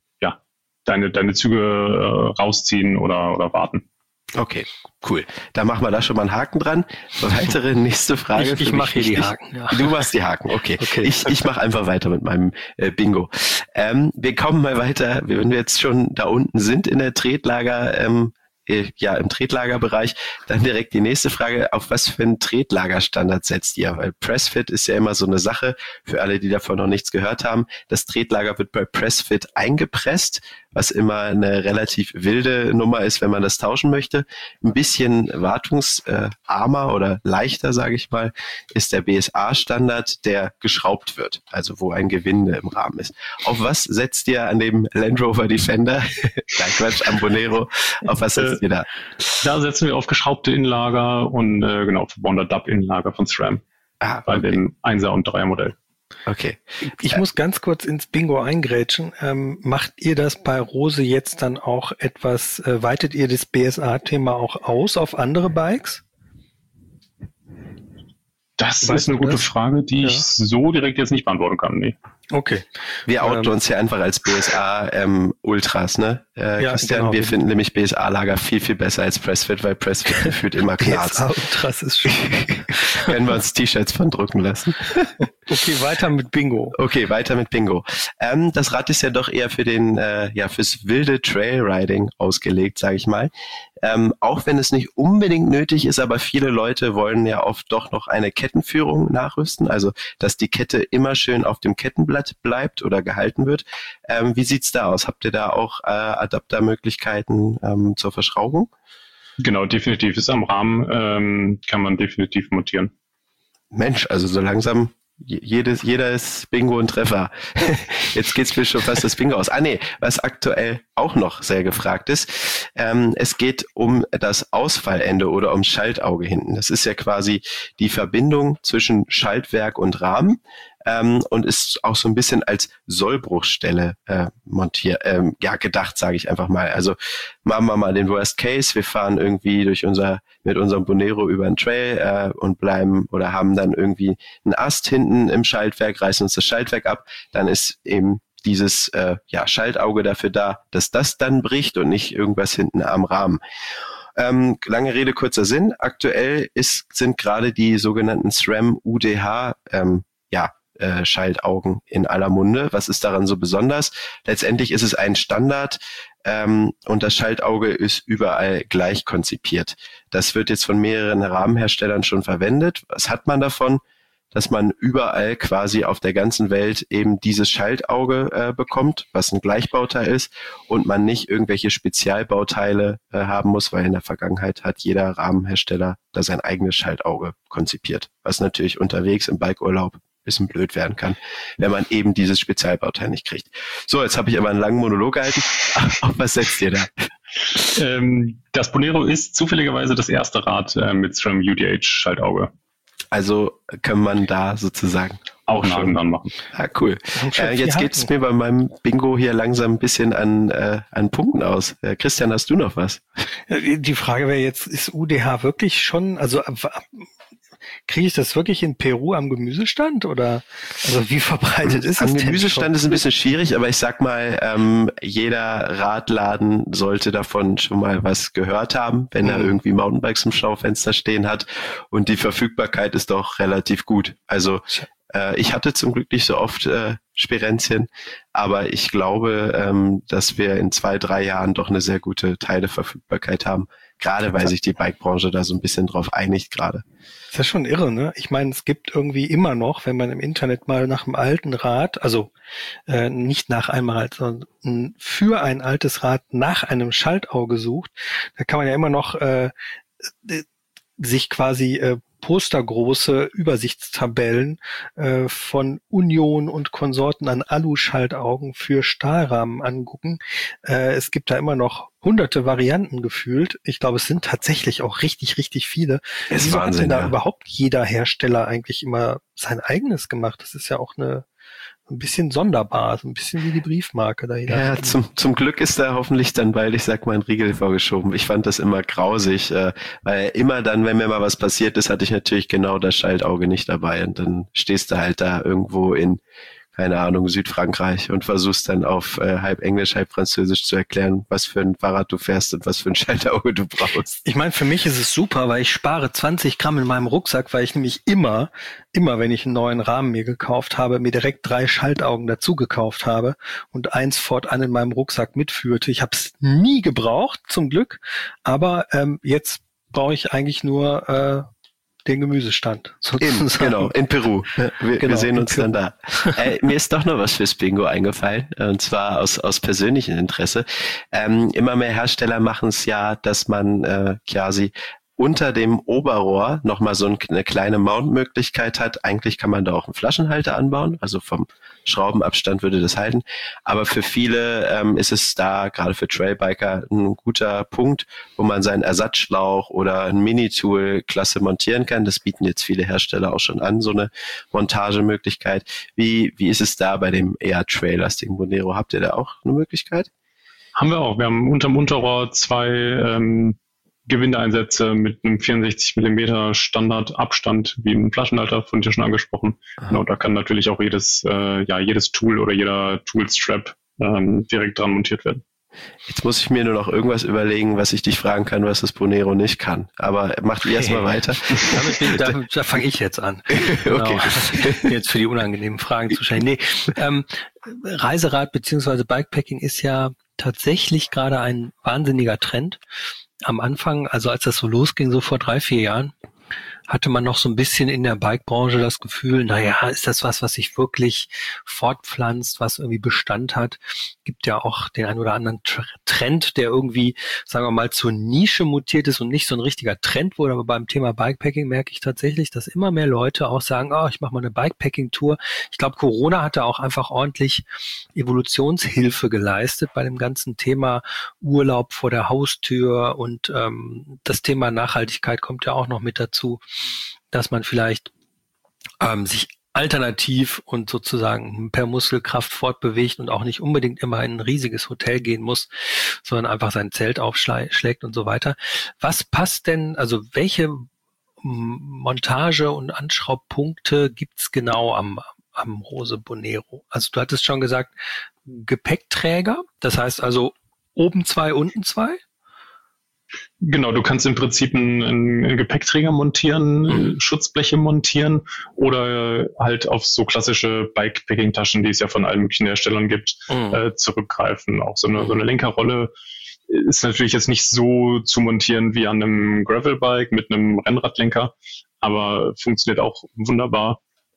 Züge rausziehen oder warten. Okay, cool. Da machen wir da schon mal einen Haken dran. Weitere nächste Frage. Ich mache hier die Haken. Ja. Du machst die Haken, okay. Ich mache einfach weiter mit meinem Bingo. Wir kommen mal weiter, wenn wir jetzt schon da unten sind in der Tretlager, im Tretlagerbereich, dann direkt die nächste Frage, auf was für einen Tretlagerstandard setzt ihr? Weil Pressfit ist ja immer so eine Sache, für alle, die davon noch nichts gehört haben. Das Tretlager wird bei Pressfit eingepresst, was immer eine relativ wilde Nummer ist, wenn man das tauschen möchte. Ein bisschen wartungsarmer oder leichter, sage ich mal, ist der BSA-Standard, der geschraubt wird, also wo ein Gewinde im Rahmen ist. Auf was setzt ihr an dem Land Rover Defender? Nein, Quatsch, am Bonero. Auf was setzt ihr da? Da setzen wir auf geschraubte Innenlager und verbaute DAP-Innenlager von SRAM bei dem 1er und 3er Modell. Okay. Ich muss ganz kurz ins Bingo eingrätschen. Macht ihr das bei Rose jetzt dann auch etwas, weitet ihr das BSA-Thema auch aus auf andere Bikes? Das ist eine gute Frage, die ich so direkt jetzt nicht beantworten kann. Nee. Okay. Wir outen uns ja einfach als BSA-Ultras, ne? Christian, genau. Wir finden nämlich BSA-Lager viel, viel besser als Pressfit, weil Pressfit gefühlt immer knarzt. BSA-Ultras ist schön. Können wir uns T-Shirts von drucken lassen. Okay, weiter mit Bingo. Das Rad ist ja doch eher für fürs wilde Trailriding ausgelegt, sage ich mal. Auch wenn es nicht unbedingt nötig ist, aber viele Leute wollen ja oft doch noch eine Kettenführung nachrüsten, also dass die Kette immer schön auf dem Kettenblatt bleibt oder gehalten wird. Wie sieht's da aus? Habt ihr da auch Adaptermöglichkeiten zur Verschraubung? Genau, definitiv. Ist am Rahmen, kann man definitiv montieren. Mensch, also so langsam jeder ist Bingo und Treffer. Jetzt geht's mir schon fast das Bingo aus. Was aktuell auch noch sehr gefragt ist, es geht um das Ausfallende oder ums Schaltauge hinten. Das ist ja quasi die Verbindung zwischen Schaltwerk und Rahmen. Und ist auch so ein bisschen als Sollbruchstelle gedacht, sage ich einfach mal. Also machen wir mal den Worst Case, wir fahren irgendwie mit unserem Bonero über einen Trail und bleiben oder haben dann irgendwie einen Ast hinten im Schaltwerk, reißen uns das Schaltwerk ab, dann ist eben dieses Schaltauge dafür da, dass das dann bricht und nicht irgendwas hinten am Rahmen. Lange Rede, kurzer Sinn. Aktuell sind gerade die sogenannten SRAM UDH Schaltaugen in aller Munde. Was ist daran so besonders? Letztendlich ist es ein Standard und das Schaltauge ist überall gleich konzipiert. Das wird jetzt von mehreren Rahmenherstellern schon verwendet. Was hat man davon? dass man überall quasi auf der ganzen Welt eben dieses Schaltauge bekommt, was ein Gleichbauteil ist und man nicht irgendwelche Spezialbauteile haben muss, weil in der Vergangenheit hat jeder Rahmenhersteller da sein eigenes Schaltauge konzipiert, was natürlich unterwegs im Bikeurlaub ein bisschen blöd werden kann, wenn man eben dieses Spezialbauteil nicht kriegt. So, jetzt habe ich aber einen langen Monolog gehalten. Auf was setzt ihr da? Das Bonero ist zufälligerweise das erste Rad mit SRAM UDH Schaltauge. Also kann man da sozusagen auch schon dann machen. Ah, cool. Jetzt geht es mir bei meinem Bingo hier langsam ein bisschen an Punkten aus. Christian, hast du noch was? Die Frage wäre jetzt, ist UDH wirklich schon, also kriege ich das wirklich in Peru am Gemüsestand oder also wie verbreitet ist das? Am Gemüsestand ist ein bisschen schwierig, aber ich sag mal, jeder Radladen sollte davon schon mal was gehört haben, wenn er irgendwie Mountainbikes im Schaufenster stehen hat und die Verfügbarkeit ist doch relativ gut. Also ich hatte zum Glück nicht so oft Spirenzien, aber ich glaube, dass wir in 2-3 Jahren doch eine sehr gute Teileverfügbarkeit haben, gerade weil sich die Bikebranche da so ein bisschen drauf einigt gerade. Das ist ja schon irre, ne? Ich meine, es gibt irgendwie immer noch, wenn man im Internet mal nach einem alten Rad, also nicht nach einem Rad, sondern für ein altes Rad nach einem Schaltauge sucht, da kann man ja immer noch sich quasi postergroße Übersichtstabellen von Union und Konsorten an Alu-Schaltaugen für Stahlrahmen angucken. Es gibt da immer noch hunderte Varianten gefühlt. Ich glaube, es sind tatsächlich auch richtig, richtig viele. Es ist Wieso Wahnsinn, hat denn da ja. überhaupt jeder Hersteller eigentlich immer sein eigenes gemacht? Das ist ja auch ein bisschen sonderbar, so ein bisschen wie die Briefmarke dahinter. Ja, zum Glück ist da hoffentlich dann bald, ich sag mal, ein Riegel vorgeschoben. Ich fand das immer grausig, weil immer dann, wenn mir mal was passiert ist, hatte ich natürlich genau das Schaltauge nicht dabei und dann stehst du halt da irgendwo in, keine Ahnung, Südfrankreich und versuchst dann auf halb Englisch, halb Französisch zu erklären, was für ein Fahrrad du fährst und was für ein Schaltauge du brauchst. Ich meine, für mich ist es super, weil ich spare 20 Gramm in meinem Rucksack, weil ich nämlich immer, wenn ich einen neuen Rahmen mir gekauft habe, mir direkt 3 Schaltaugen dazu gekauft habe und eins fortan in meinem Rucksack mitführte. Ich habe es nie gebraucht, zum Glück, aber jetzt brauche ich eigentlich nur den Gemüsestand. Genau, in Peru. Wir sehen uns dann da. Mir ist doch noch was fürs Bingo eingefallen, und zwar aus persönlichem Interesse. Immer mehr Hersteller machen es ja, dass man quasi unter dem Oberrohr nochmal so eine kleine Mount-Möglichkeit hat. Eigentlich kann man da auch einen Flaschenhalter anbauen, also vom Schraubenabstand würde das halten. Aber für viele ist es da, gerade für Trailbiker, ein guter Punkt, wo man seinen Ersatzschlauch oder ein Mini-Tool klasse montieren kann. Das bieten jetzt viele Hersteller auch schon an, so eine Montagemöglichkeit. Wie ist es da bei dem eher traillastigen Bonero? Habt ihr da auch eine Möglichkeit? Haben wir auch. Wir haben unterm Unterrohr 2 Gewindeeinsätze mit einem 64 mm Standardabstand, wie ein Flaschenhalter, von dir schon angesprochen. Genau, da kann natürlich auch jedes Tool oder jeder Toolstrap direkt dran montiert werden. Jetzt muss ich mir nur noch irgendwas überlegen, was ich dich fragen kann, was das Bonero nicht kann. Aber macht ihr erstmal weiter. Da fange ich jetzt an. Genau. Okay. Jetzt für die unangenehmen Fragen zu stellen. Nee, Reiserad bzw. Bikepacking ist ja tatsächlich gerade ein wahnsinniger Trend. Am Anfang, also als das so losging, so vor 3-4 Jahren, hatte man noch so ein bisschen in der Bikebranche das Gefühl, naja, ist das was sich wirklich fortpflanzt, was irgendwie Bestand hat? Gibt ja auch den einen oder anderen Trend, der irgendwie, sagen wir mal, zur Nische mutiert ist und nicht so ein richtiger Trend wurde. Aber beim Thema Bikepacking merke ich tatsächlich, dass immer mehr Leute auch sagen, ich mache mal eine Bikepacking-Tour. Ich glaube, Corona hat da auch einfach ordentlich Evolutionshilfe geleistet bei dem ganzen Thema Urlaub vor der Haustür und das Thema Nachhaltigkeit kommt ja auch noch mit dazu, dass man vielleicht sich alternativ und sozusagen per Muskelkraft fortbewegt und auch nicht unbedingt immer in ein riesiges Hotel gehen muss, sondern einfach sein Zelt aufschlägt und so weiter. Was passt denn, also welche Montage- und Anschraubpunkte gibt's genau am Rose Bonero? Also du hattest schon gesagt, Gepäckträger, das heißt also oben 2, unten 2? Genau, du kannst im Prinzip einen Gepäckträger montieren, Schutzbleche montieren oder halt auf so klassische Bikepacking-Taschen, die es ja von allen möglichen Herstellern gibt, zurückgreifen. Auch so eine Lenkerrolle ist natürlich jetzt nicht so zu montieren wie an einem Gravelbike mit einem Rennradlenker, aber funktioniert auch wunderbar.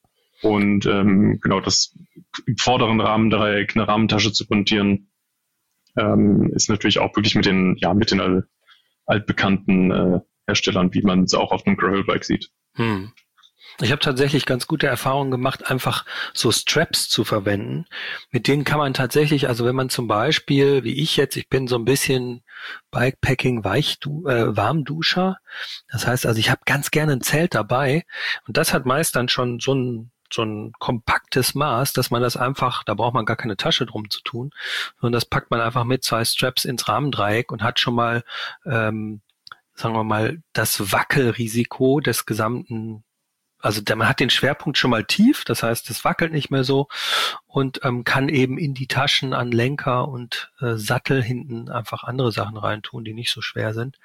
Und genau, das im vorderen Rahmendreieck eine Rahmentasche zu montieren, ist natürlich auch wirklich mit den altbekannten Herstellern, wie man es auch auf einem Gravelbike sieht. Ich habe tatsächlich ganz gute Erfahrungen gemacht, einfach so Straps zu verwenden. Mit denen kann man tatsächlich, also wenn man zum Beispiel, wie ich jetzt, ich bin so ein bisschen Bikepacking Warmduscher. Das heißt also, ich habe ganz gerne ein Zelt dabei und das hat meist dann schon so ein kompaktes Maß, dass man das einfach, da braucht man gar keine Tasche drum zu tun, sondern das packt man einfach mit 2 Straps ins Rahmendreieck und hat schon mal, sagen wir mal, das Wackelrisiko des gesamten. Also man hat den Schwerpunkt schon mal tief, das heißt, es wackelt nicht mehr so und kann eben in die Taschen an Lenker und Sattel hinten einfach andere Sachen reintun, die nicht so schwer sind.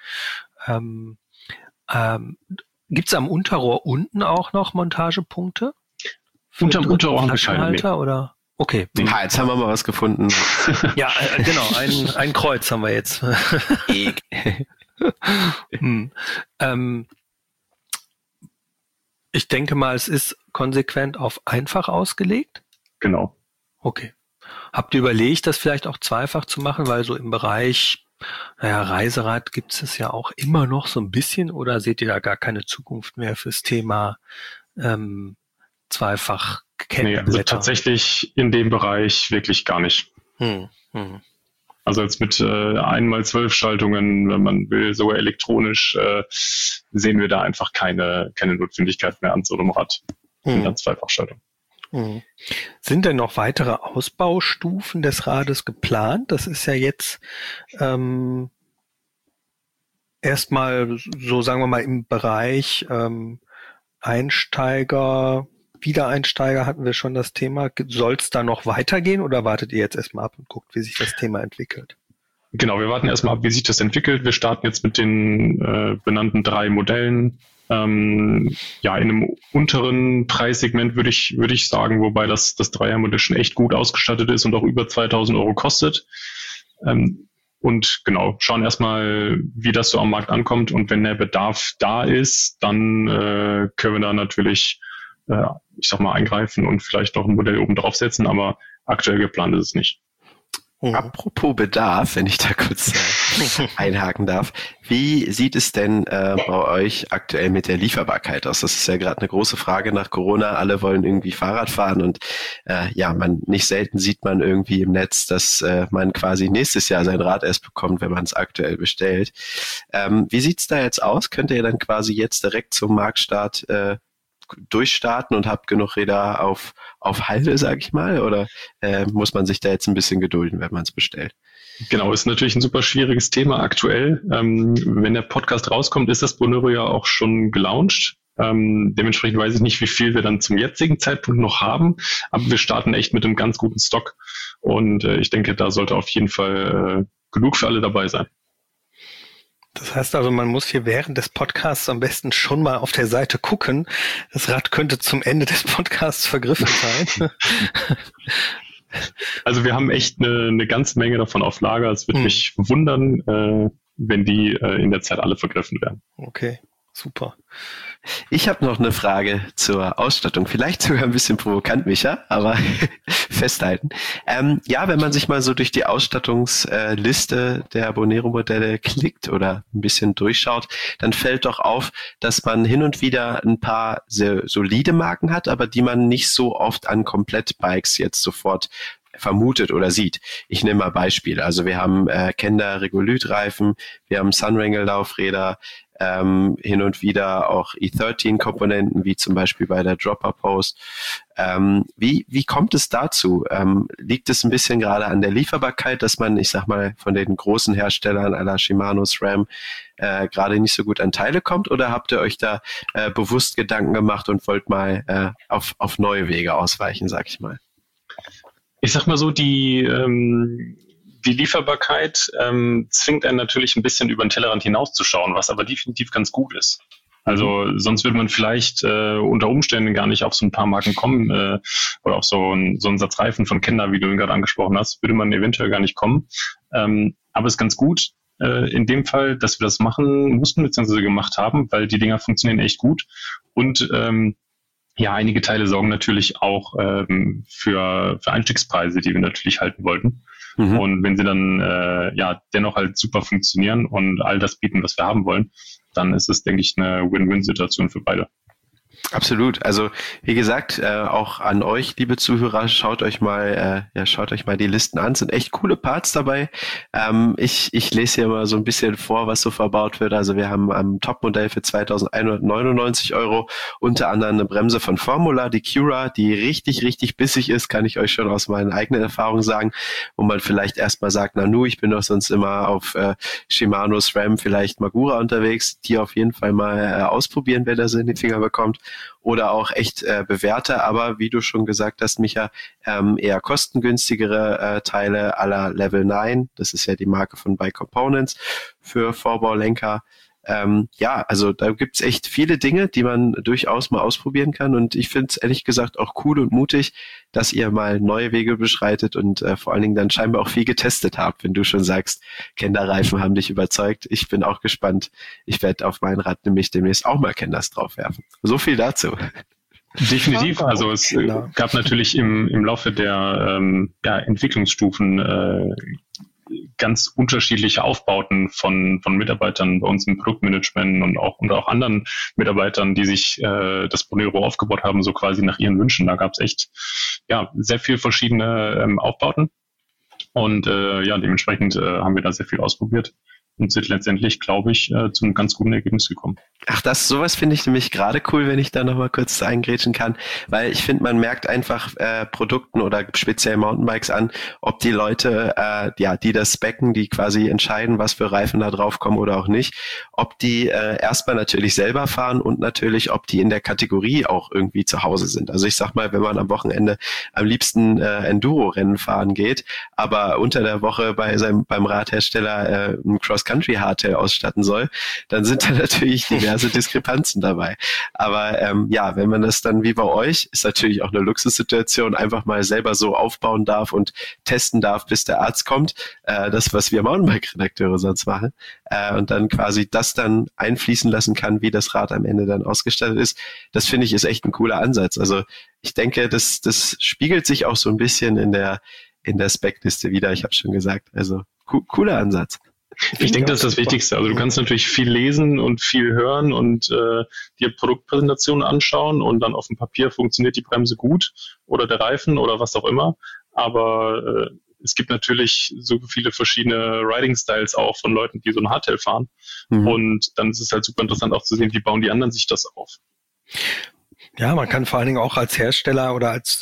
Gibt's am Unterrohr unten auch noch Montagepunkte? Unterm Unterrohr haben wir keine mehr. Oder? Okay. Ja, jetzt haben wir mal was gefunden. Ja, genau, ein Kreuz haben wir jetzt. Ich denke mal, es ist konsequent auf einfach ausgelegt? Genau. Okay. Habt ihr überlegt, das vielleicht auch zweifach zu machen, weil so im Bereich Reiserad gibt es ja auch immer noch so ein bisschen, oder seht ihr da gar keine Zukunft mehr fürs Thema zweifach Kettenblätter? Nee, also tatsächlich in dem Bereich wirklich gar nicht. Also jetzt mit 1x12 Schaltungen, wenn man will, sogar elektronisch, sehen wir da einfach keine Notwendigkeit mehr an so einem Rad in der Zweifachschaltung. Sind denn noch weitere Ausbaustufen des Rades geplant? Das ist ja jetzt erstmal so, sagen wir mal, im Bereich Einsteiger, Wiedereinsteiger hatten wir schon das Thema. Soll es da noch weitergehen oder wartet ihr jetzt erstmal ab und guckt, wie sich das Thema entwickelt? Genau, wir warten erstmal ab, wie sich das entwickelt. Wir starten jetzt mit den benannten 3 Modellen. In einem unteren Preissegment würde ich sagen, wobei das Dreiermodell schon echt gut ausgestattet ist und auch über 2.000 Euro kostet. Und genau, schauen erstmal, wie das so am Markt ankommt. Und wenn der Bedarf da ist, dann können wir da natürlich eingreifen und vielleicht noch ein Modell oben draufsetzen, aber aktuell geplant ist es nicht. Apropos Bedarf, wenn ich da kurz einhaken darf. Wie sieht es denn bei euch aktuell mit der Lieferbarkeit aus? Das ist ja gerade eine große Frage nach Corona. Alle wollen irgendwie Fahrrad fahren und nicht selten sieht man irgendwie im Netz, dass man quasi nächstes Jahr sein Rad erst bekommt, wenn man es aktuell bestellt. Wie sieht's da jetzt aus? Könnt ihr dann quasi jetzt direkt zum Marktstart durchstarten und habt genug Räder auf Halde, sag ich mal, oder muss man sich da jetzt ein bisschen gedulden, wenn man es bestellt? Genau, ist natürlich ein super schwieriges Thema aktuell. Wenn der Podcast rauskommt, ist das Bonero ja auch schon gelauncht. Dementsprechend weiß ich nicht, wie viel wir dann zum jetzigen Zeitpunkt noch haben, aber wir starten echt mit einem ganz guten Stock und ich denke, da sollte auf jeden Fall genug für alle dabei sein. Das heißt also, man muss hier während des Podcasts am besten schon mal auf der Seite gucken. Das Rad könnte zum Ende des Podcasts vergriffen sein. Also wir haben echt eine ganze Menge davon auf Lager. Es würde mich wundern, wenn die in der Zeit alle vergriffen werden. Okay, super. Ich habe noch eine Frage zur Ausstattung. Vielleicht sogar ein bisschen provokant, Micha, aber festhalten. Wenn man sich mal so durch die Ausstattungsliste der Bonero-Modelle klickt oder ein bisschen durchschaut, dann fällt doch auf, dass man hin und wieder ein paar sehr solide Marken hat, aber die man nicht so oft an Komplettbikes jetzt sofort vermutet oder sieht. Ich nehme mal Beispiel. Also wir haben Kenda Regolith-Reifen, wir haben Sunwrangle-Laufräder, hin und wieder auch E13-Komponenten, wie zum Beispiel bei der Dropper Post. Wie kommt es dazu? Liegt es ein bisschen gerade an der Lieferbarkeit, dass man, ich sag mal, von den großen Herstellern à la Shimano, SRAM gerade nicht so gut an Teile kommt? Oder habt ihr euch da bewusst Gedanken gemacht und wollt mal auf neue Wege ausweichen, sag ich mal? Ich sag mal so, die Lieferbarkeit zwingt einen natürlich ein bisschen über den Tellerrand hinauszuschauen, was aber definitiv ganz gut ist. Also sonst würde man vielleicht unter Umständen gar nicht auf so ein paar Marken kommen oder auf so einen Satz Reifen von Kenda, wie du ihn gerade angesprochen hast, würde man eventuell gar nicht kommen. Aber es ist ganz gut in dem Fall, dass wir das machen mussten bzw. gemacht haben, weil die Dinger funktionieren echt gut und Ja, einige Teile sorgen natürlich auch für Einstiegspreise, die wir natürlich halten wollten. Und wenn sie dann dennoch halt super funktionieren und all das bieten, was wir haben wollen, dann ist es, denke ich, eine Win-Win-Situation für beide. Absolut. Also wie gesagt, auch an euch, liebe Zuhörer, schaut euch mal die Listen an. Es sind echt coole Parts dabei. Ich lese hier mal so ein bisschen vor, was so verbaut wird. Also wir haben am Topmodell für 2.199 € unter anderem eine Bremse von Formula, die Cura, die richtig, richtig bissig ist, kann ich euch schon aus meinen eigenen Erfahrungen sagen, wo man vielleicht erstmal sagt, Nanu, ich bin doch sonst immer auf Shimano, SRAM, vielleicht Magura unterwegs, die auf jeden Fall mal ausprobieren, wer das in die Finger bekommt. Oder auch echt bewährte, aber wie du schon gesagt hast, Micha, eher kostengünstigere Teile à la Level 9. Das ist ja die Marke von Bike Components für Vorbaulenker. Also da gibt's echt viele Dinge, die man durchaus mal ausprobieren kann. Und ich finde es ehrlich gesagt auch cool und mutig, dass ihr mal neue Wege beschreitet und vor allen Dingen dann scheinbar auch viel getestet habt, wenn du schon sagst, Kenderreifen haben dich überzeugt. Ich bin auch gespannt. Ich werde auf mein Rad nämlich demnächst auch mal Kenders draufwerfen. So viel dazu. Definitiv. Also es gab natürlich im Laufe der Entwicklungsstufen ganz unterschiedliche Aufbauten von Mitarbeitern bei uns im Produktmanagement und auch anderen Mitarbeitern, die sich das Bonero aufgebaut haben, so quasi nach ihren Wünschen. Da gab es echt sehr viel verschiedene Aufbauten und dementsprechend haben wir da sehr viel ausprobiert und sind letztendlich, glaube ich, zu einem ganz guten Ergebnis gekommen. Ach, sowas finde ich nämlich gerade cool, wenn ich da nochmal kurz eingrätschen kann, weil ich finde, man merkt einfach Produkten oder speziell Mountainbikes an, ob die Leute, die das specken, die quasi entscheiden, was für Reifen da drauf kommen oder auch nicht, ob die erstmal natürlich selber fahren und natürlich, ob die in der Kategorie auch irgendwie zu Hause sind. Also ich sag mal, wenn man am Wochenende am liebsten Enduro-Rennen fahren geht, aber unter der Woche beim Radhersteller ein Cross-Country-Hardtail ausstatten soll, dann sind da natürlich diverse Diskrepanzen dabei. Aber wenn man das dann wie bei euch, ist natürlich auch eine Luxussituation, einfach mal selber so aufbauen darf und testen darf, bis der Arzt kommt, das, was wir Mountainbike-Redakteure sonst machen, und dann quasi das dann einfließen lassen kann, wie das Rad am Ende dann ausgestattet ist. Das finde ich ist echt ein cooler Ansatz. Also ich denke, das spiegelt sich auch so ein bisschen in der Speckliste wieder, ich habe schon gesagt. Also cooler Ansatz. Ich denke, das ist das Wichtigste. Also du kannst natürlich viel lesen und viel hören und dir Produktpräsentationen anschauen und dann auf dem Papier funktioniert die Bremse gut oder der Reifen oder was auch immer. Aber es gibt natürlich so viele verschiedene Riding-Styles auch von Leuten, die so ein Hardtail fahren. Und dann ist es halt super interessant auch zu sehen, wie bauen die anderen sich das auf. Ja, man kann vor allen Dingen auch als Hersteller oder als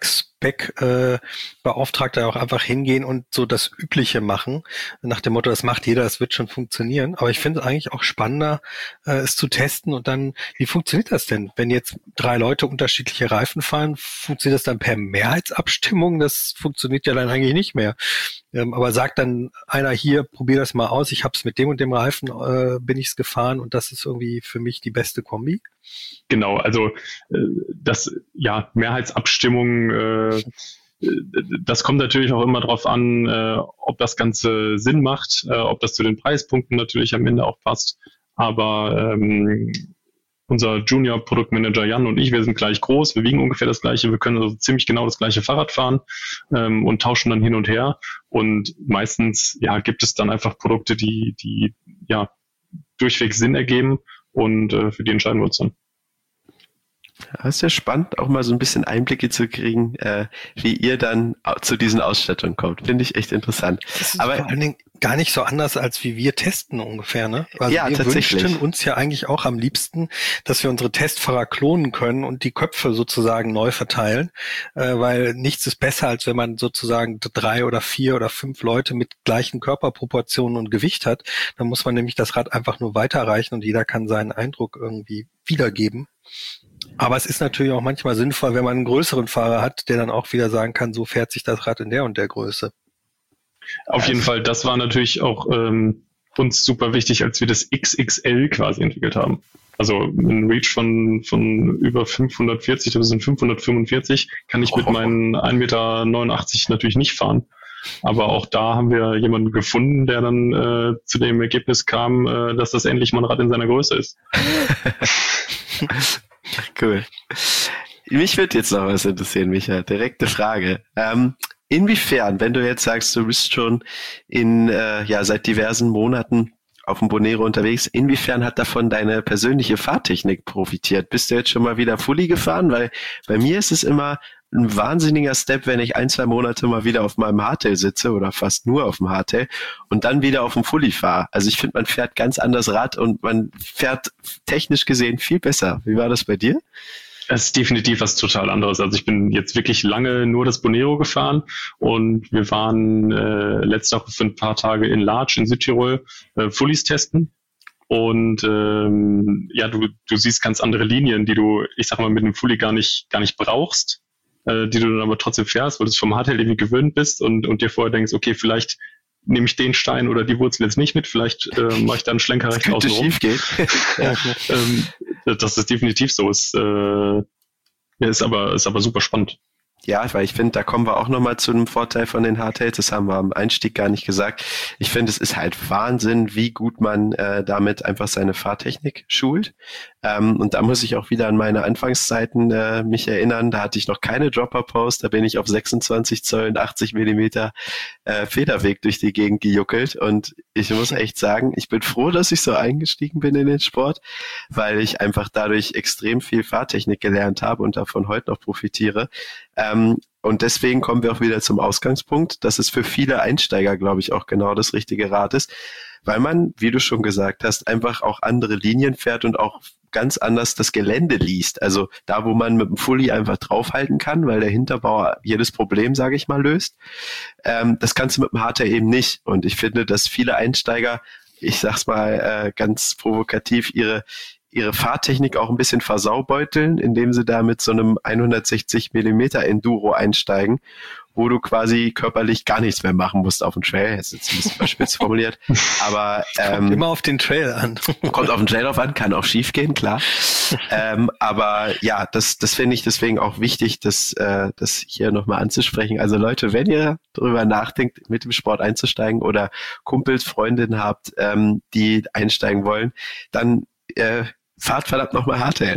Bike-Spec-Beauftragter auch einfach hingehen und so das Übliche machen. Nach dem Motto, das macht jeder, das wird schon funktionieren. Aber ich finde es eigentlich auch spannender, es zu testen und dann, wie funktioniert das denn? Wenn jetzt 3 Leute unterschiedliche Reifen fahren, funktioniert das dann per Mehrheitsabstimmung? Das funktioniert ja dann eigentlich nicht mehr. Aber sagt dann einer hier, probier das mal aus, ich habe es mit dem und dem Reifen, bin ich's gefahren und das ist irgendwie für mich die beste Kombi? Genau, also Mehrheitsabstimmung, das kommt natürlich auch immer darauf an, ob das Ganze Sinn macht, ob das zu den Preispunkten natürlich am Ende auch passt. Aber unser Junior-Produktmanager Jan und ich, wir sind gleich groß, wir wiegen ungefähr das Gleiche, wir können also ziemlich genau das gleiche Fahrrad fahren und tauschen dann hin und her. Und meistens gibt es dann einfach Produkte, die durchweg Sinn ergeben und für die entscheiden wir uns dann. Ja, ist ja spannend, auch mal so ein bisschen Einblicke zu kriegen, wie ihr dann zu diesen Ausstattungen kommt. Finde ich echt interessant. Das ist aber vor allen Dingen gar nicht so anders, als wie wir testen ungefähr, ne? Also ja, wir tatsächlich. wünschten uns ja eigentlich auch am liebsten, dass wir unsere Testfahrer klonen können und die Köpfe sozusagen neu verteilen, weil nichts ist besser, als wenn man sozusagen 3 oder 4 oder 5 Leute mit gleichen Körperproportionen und Gewicht hat. Dann muss man nämlich das Rad einfach nur weiterreichen und jeder kann seinen Eindruck irgendwie wiedergeben. Aber es ist natürlich auch manchmal sinnvoll, wenn man einen größeren Fahrer hat, der dann auch wieder sagen kann, so fährt sich das Rad in der und der Größe. Auf jeden Fall, das war natürlich auch uns super wichtig, als wir das XXL quasi entwickelt haben. Also ein Reach von über 540, das sind 545, kann ich mit meinen 1,89 Meter natürlich nicht fahren. Aber auch da haben wir jemanden gefunden, der dann zu dem Ergebnis kam, dass das endlich mal ein Rad in seiner Größe ist. Cool. Mich würde jetzt noch was interessieren, Micha. Direkte Frage. Inwiefern, wenn du jetzt sagst, du bist schon seit diversen Monaten auf dem Bonero unterwegs, inwiefern hat davon deine persönliche Fahrtechnik profitiert? Bist du jetzt schon mal wieder Fully gefahren? Weil bei mir ist es immer ein wahnsinniger Step, wenn ich 1-2 Monate mal wieder auf meinem Hardtail sitze oder fast nur auf dem Hardtail und dann wieder auf dem Fully fahre. Also ich finde, man fährt ganz anders Rad und man fährt technisch gesehen viel besser. Wie war das bei dir? Es ist definitiv was total anderes. Also ich bin jetzt wirklich lange nur das Bonero gefahren und wir waren letzte Woche für ein paar Tage in Larch in Südtirol Fullys testen. Und du siehst ganz andere Linien, die du, ich sag mal, mit einem Fully gar nicht brauchst, die du dann aber trotzdem fährst, weil du es vom Hardtail irgendwie gewöhnt bist und dir vorher denkst, okay, vielleicht nehme ich den Stein oder die Wurzel jetzt nicht mit, vielleicht mache ich da einen Schlenker rechts außen rum. Schief geht. Das ist definitiv so. Ist aber super spannend. Ja, weil ich finde, da kommen wir auch nochmal zu einem Vorteil von den Hardtails. Das haben wir am Einstieg gar nicht gesagt. Ich finde, es ist halt Wahnsinn, wie gut man damit einfach seine Fahrtechnik schult. Und da muss ich auch wieder an meine Anfangszeiten mich erinnern. Da hatte ich noch keine Dropper-Post. Da bin ich auf 26 Zoll und 80 Millimeter Federweg durch die Gegend gejuckelt. Und ich muss echt sagen, ich bin froh, dass ich so eingestiegen bin in den Sport, weil ich einfach dadurch extrem viel Fahrtechnik gelernt habe und davon heute noch profitiere. Und deswegen kommen wir auch wieder zum Ausgangspunkt, dass es für viele Einsteiger, glaube ich, auch genau das richtige Rad ist, weil man, wie du schon gesagt hast, einfach auch andere Linien fährt und auch ganz anders das Gelände liest. Also da, wo man mit dem Fully einfach draufhalten kann, weil der Hinterbau jedes Problem, sage ich mal, löst. Das kannst du mit dem Hardtail eben nicht. Und ich finde, dass viele Einsteiger, ich sag's mal ganz provokativ, ihre Fahrtechnik auch ein bisschen versaubeuteln, indem sie da mit so einem 160 Millimeter Enduro einsteigen, wo du quasi körperlich gar nichts mehr machen musst auf dem Trail. Das ist jetzt ein bisschen überspitzt formuliert. Aber kommt immer auf den Trail an. Kommt auf den Trail drauf an, kann auch schief gehen, klar. Aber ja, das finde ich deswegen auch wichtig, das hier nochmal anzusprechen. Also Leute, wenn ihr darüber nachdenkt, mit dem Sport einzusteigen oder Kumpels, Freundinnen habt, die einsteigen wollen, dann fahrt verdammt nochmal Hardtail.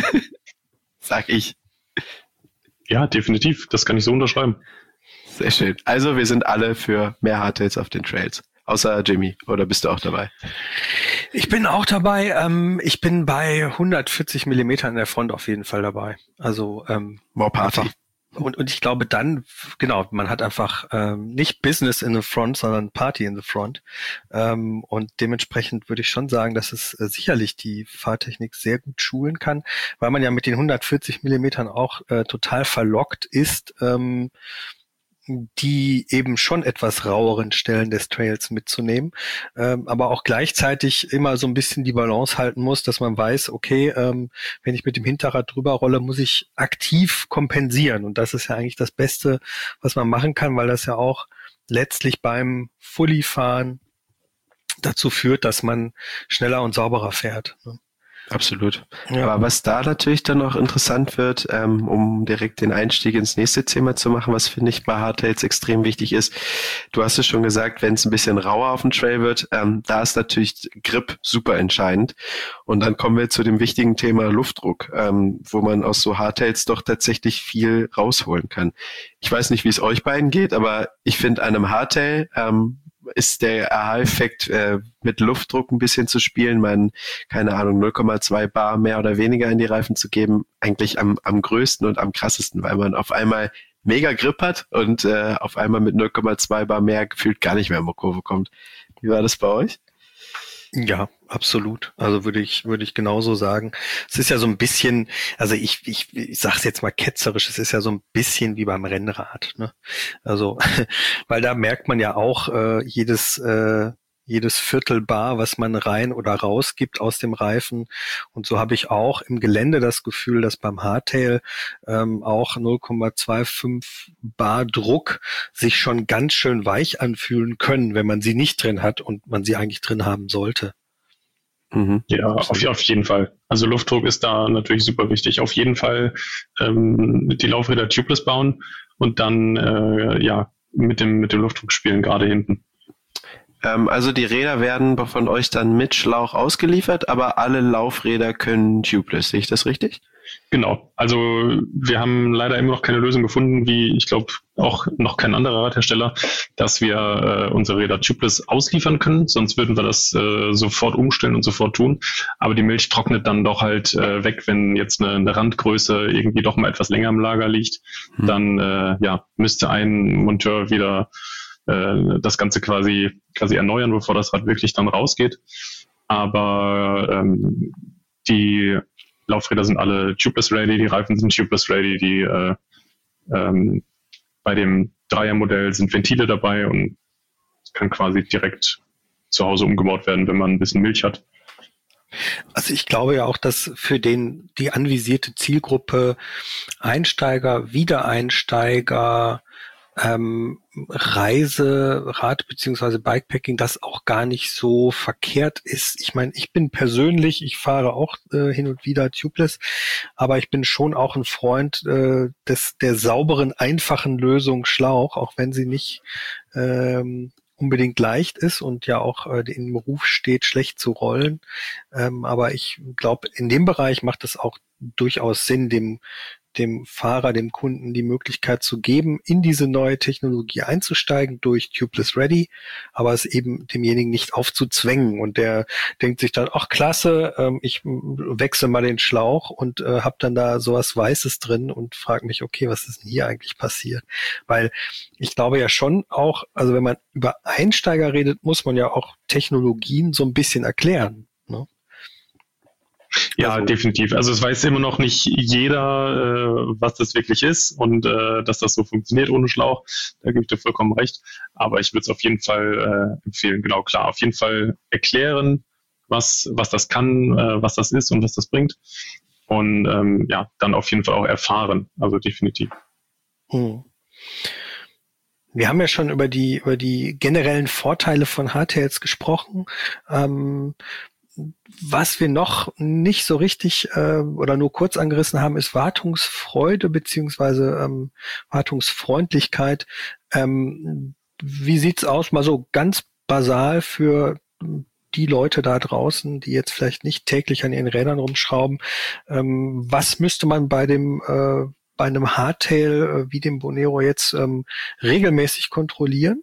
Sag ich. Ja, definitiv. Das kann ich so unterschreiben. Sehr schön. Also wir sind alle für mehr Hardtails auf den Trails. Außer Jimmy. Oder bist du auch dabei? Ich bin auch dabei. Ich bin bei 140 Millimeter in der Front auf jeden Fall dabei. Also More Party. Und ich glaube dann, genau, man hat einfach nicht Business in the Front, sondern Party in the Front. Und dementsprechend würde ich schon sagen, dass es sicherlich die Fahrtechnik sehr gut schulen kann, weil man ja mit den 140 Millimetern auch total verlockt ist, die eben schon etwas raueren Stellen des Trails mitzunehmen, aber auch gleichzeitig immer so ein bisschen die Balance halten muss, dass man weiß, okay, wenn ich mit dem Hinterrad drüber rolle, muss ich aktiv kompensieren. Und das ist ja eigentlich das Beste, was man machen kann, weil das ja auch letztlich beim Fully-Fahren dazu führt, dass man schneller und sauberer fährt. Absolut. Ja. Aber was da natürlich dann noch interessant wird, um direkt den Einstieg ins nächste Thema zu machen, was finde ich bei Hardtails extrem wichtig ist, du hast es schon gesagt, wenn es ein bisschen rauer auf dem Trail wird, da ist natürlich Grip super entscheidend. Und dann kommen wir zu dem wichtigen Thema Luftdruck, wo man aus so Hardtails doch tatsächlich viel rausholen kann. Ich weiß nicht, wie es euch beiden geht, aber ich finde an einem Hardtail ist der Aha-Effekt, mit Luftdruck ein bisschen zu spielen, keine Ahnung, 0,2 Bar mehr oder weniger in die Reifen zu geben, eigentlich am größten und am krassesten, weil man auf einmal mega Grip hat und auf einmal mit 0,2 Bar mehr gefühlt gar nicht mehr in die Kurve kommt. Wie war das bei euch? Ja, absolut. Also würde ich genauso sagen. Es ist ja so ein bisschen, also ich sag's jetzt mal ketzerisch, es ist ja so ein bisschen wie beim Rennrad, ne? Also, weil da merkt man ja auch jedes Viertelbar, was man rein oder raus gibt aus dem Reifen. Und so habe ich auch im Gelände das Gefühl, dass beim Hardtail auch 0,25 Bar Druck sich schon ganz schön weich anfühlen können, wenn man sie nicht drin hat und man sie eigentlich drin haben sollte. Mhm. Ja, auf jeden Fall. Also Luftdruck ist da natürlich super wichtig. Auf jeden Fall die Laufräder tubeless bauen und dann mit dem Luftdruck spielen, gerade hinten. Also die Räder werden von euch dann mit Schlauch ausgeliefert, aber alle Laufräder können tubeless. Sehe ich das richtig? Genau. Also wir haben leider immer noch keine Lösung gefunden, wie ich glaube auch noch kein anderer Radhersteller, dass wir unsere Räder tubeless ausliefern können. Sonst würden wir das sofort umstellen und sofort tun. Aber die Milch trocknet dann doch halt weg, wenn jetzt eine Randgröße irgendwie doch mal etwas länger im Lager liegt. Dann müsste ein Monteur wieder das Ganze quasi erneuern, bevor das Rad wirklich dann rausgeht. Aber die Laufräder sind alle tubeless ready, die Reifen sind tubeless ready, die bei dem Dreiermodell sind Ventile dabei und es kann quasi direkt zu Hause umgebaut werden, wenn man ein bisschen Milch hat. Also ich glaube ja auch, dass für die anvisierte Zielgruppe Einsteiger, Wiedereinsteiger, Reiserad bzw. Bikepacking das auch gar nicht so verkehrt ist. Ich meine, ich ich fahre auch hin und wieder tubeless, aber ich bin schon auch ein Freund der sauberen, einfachen Lösung Schlauch, auch wenn sie nicht unbedingt leicht ist und ja auch im Ruf steht, schlecht zu rollen. Aber ich glaube, in dem Bereich macht es auch durchaus Sinn, dem Fahrer, dem Kunden die Möglichkeit zu geben, in diese neue Technologie einzusteigen durch Tubeless Ready, aber es eben demjenigen nicht aufzuzwängen. Und der denkt sich dann, ach klasse, ich wechsle mal den Schlauch und habe dann da sowas Weißes drin und frage mich, okay, was ist denn hier eigentlich passiert? Weil ich glaube ja schon auch, also wenn man über Einsteiger redet, muss man ja auch Technologien so ein bisschen erklären, ne? Ja, also, definitiv. Also es weiß immer noch nicht jeder, was das wirklich ist und dass das so funktioniert ohne Schlauch. Da gebe ich dir vollkommen recht. Aber ich würde es auf jeden Fall empfehlen. Genau, klar. Auf jeden Fall erklären, was das kann, was das ist und was das bringt. Und dann auf jeden Fall auch erfahren. Also definitiv. Wir haben ja schon über die generellen Vorteile von Hardtails gesprochen. Was wir noch nicht so richtig oder nur kurz angerissen haben, ist Wartungsfreude beziehungsweise Wartungsfreundlichkeit. Wie sieht's aus, mal so ganz basal für die Leute da draußen, die jetzt vielleicht nicht täglich an ihren Rädern rumschrauben? Was müsste man bei einem Hardtail wie dem Bonero jetzt regelmäßig kontrollieren?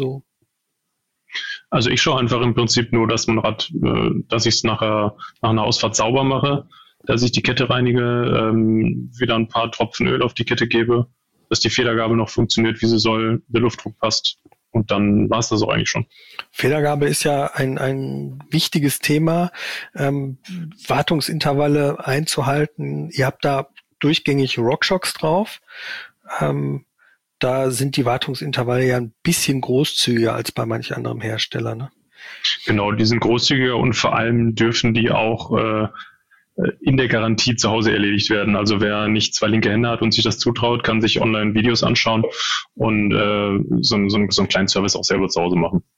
Also ich schaue einfach im Prinzip nur, dass dass ich es nach einer Ausfahrt sauber mache, dass ich die Kette reinige, wieder ein paar Tropfen Öl auf die Kette gebe, dass die Federgabel noch funktioniert, wie sie soll, der Luftdruck passt und dann war es das auch eigentlich schon. Federgabel ist ja ein wichtiges Thema, Wartungsintervalle einzuhalten. Ihr habt da durchgängig RockShox drauf. Da sind die Wartungsintervalle ja ein bisschen großzügiger als bei manch anderem Hersteller, ne? Genau, die sind großzügiger und vor allem dürfen die auch in der Garantie zu Hause erledigt werden. Also wer nicht 2 linke Hände hat und sich das zutraut, kann sich online Videos anschauen und so einen kleinen Service auch selber zu Hause machen.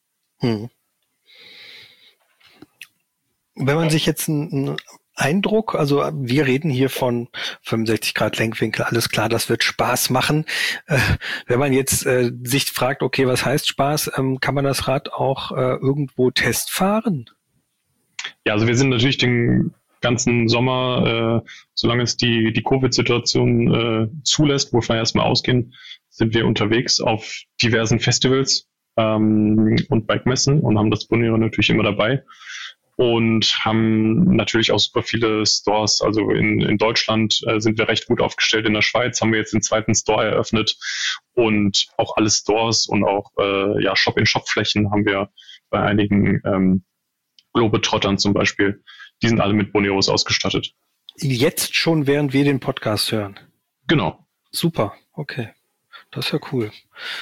Wenn man sich jetzt einen Eindruck, also wir reden hier von 65 Grad Lenkwinkel, alles klar, das wird Spaß machen. Wenn man jetzt sich fragt, okay, was heißt Spaß, kann man das Rad auch irgendwo testfahren? Ja, also wir sind natürlich den ganzen Sommer, solange es die Covid-Situation zulässt, wovon wir erstmal ausgehen, sind wir unterwegs auf diversen Festivals und Bike-Messen und haben das Bonero natürlich immer dabei. Und haben natürlich auch super viele Stores. Also in Deutschland sind wir recht gut aufgestellt. In der Schweiz haben wir jetzt den 2. Store eröffnet. Und auch alle Stores und auch Shop-in-Shop-Flächen haben wir bei einigen Globetrottern zum Beispiel. Die sind alle mit Boneros ausgestattet. Jetzt schon, während wir den Podcast hören? Genau. Super, okay. Das ist ja cool.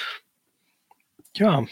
Ja.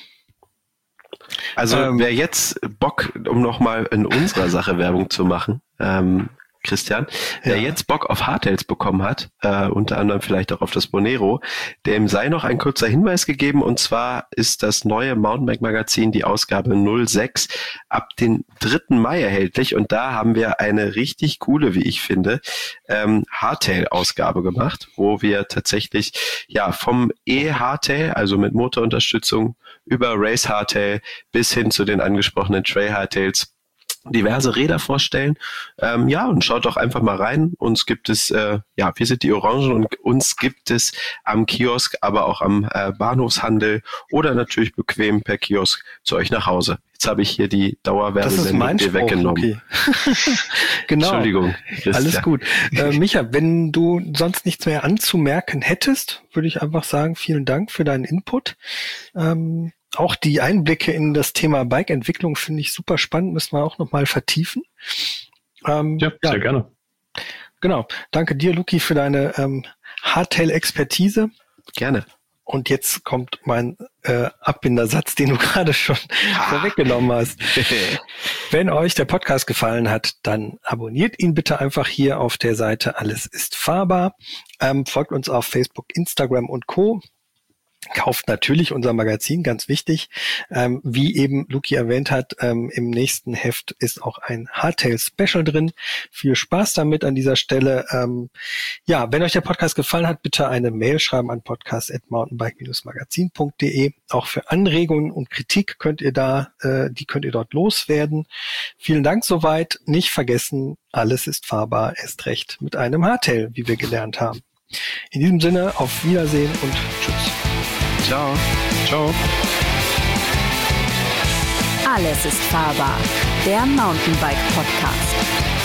Also wer jetzt Bock, um nochmal in unserer Sache Werbung zu machen, Christian, der jetzt Bock auf Hardtails bekommen hat, unter anderem vielleicht auch auf das Bonero, dem sei noch ein kurzer Hinweis gegeben, und zwar ist das neue Mountainbike Magazin, die Ausgabe 06, ab den 3. Mai erhältlich, und da haben wir eine richtig coole, wie ich finde, Hardtail-Ausgabe gemacht, wo wir tatsächlich vom E-Hardtail, also mit Motorunterstützung, über Race Hardtail bis hin zu den angesprochenen Trail Hardtails diverse Räder vorstellen. Und schaut doch einfach mal rein. Uns gibt es, wir sind die Orangen, und uns gibt es am Kiosk, aber auch am Bahnhofshandel oder natürlich bequem per Kiosk zu euch nach Hause. Jetzt habe ich hier die Dauerwerbesendung dir weggenommen. Okay. Genau. Entschuldigung, Christian. Alles gut. Micha, wenn du sonst nichts mehr anzumerken hättest, würde ich einfach sagen, vielen Dank für deinen Input. Auch die Einblicke in das Thema Bike-Entwicklung finde ich super spannend, müssen wir auch nochmal vertiefen. Sehr gerne. Genau. Danke dir, Luki, für deine Hardtail-Expertise. Gerne. Und jetzt kommt mein Abbindersatz, den du gerade schon vorweggenommen hast. Wenn euch der Podcast gefallen hat, dann abonniert ihn bitte einfach hier auf der Seite Alles ist fahrbar. Folgt uns auf Facebook, Instagram und Co. Kauft natürlich unser Magazin, ganz wichtig. Wie eben Luki erwähnt hat, im nächsten Heft ist auch ein Hardtail-Special drin. Viel Spaß damit an dieser Stelle. Wenn euch der Podcast gefallen hat, bitte eine Mail schreiben an podcast@mountainbike-magazin.de. Auch für Anregungen und Kritik könnt ihr dort loswerden. Vielen Dank soweit. Nicht vergessen, alles ist fahrbar, erst recht mit einem Hardtail, wie wir gelernt haben. In diesem Sinne, auf Wiedersehen und tschüss. Ciao. Ciao. Alles ist fahrbar. Der Mountainbike Podcast.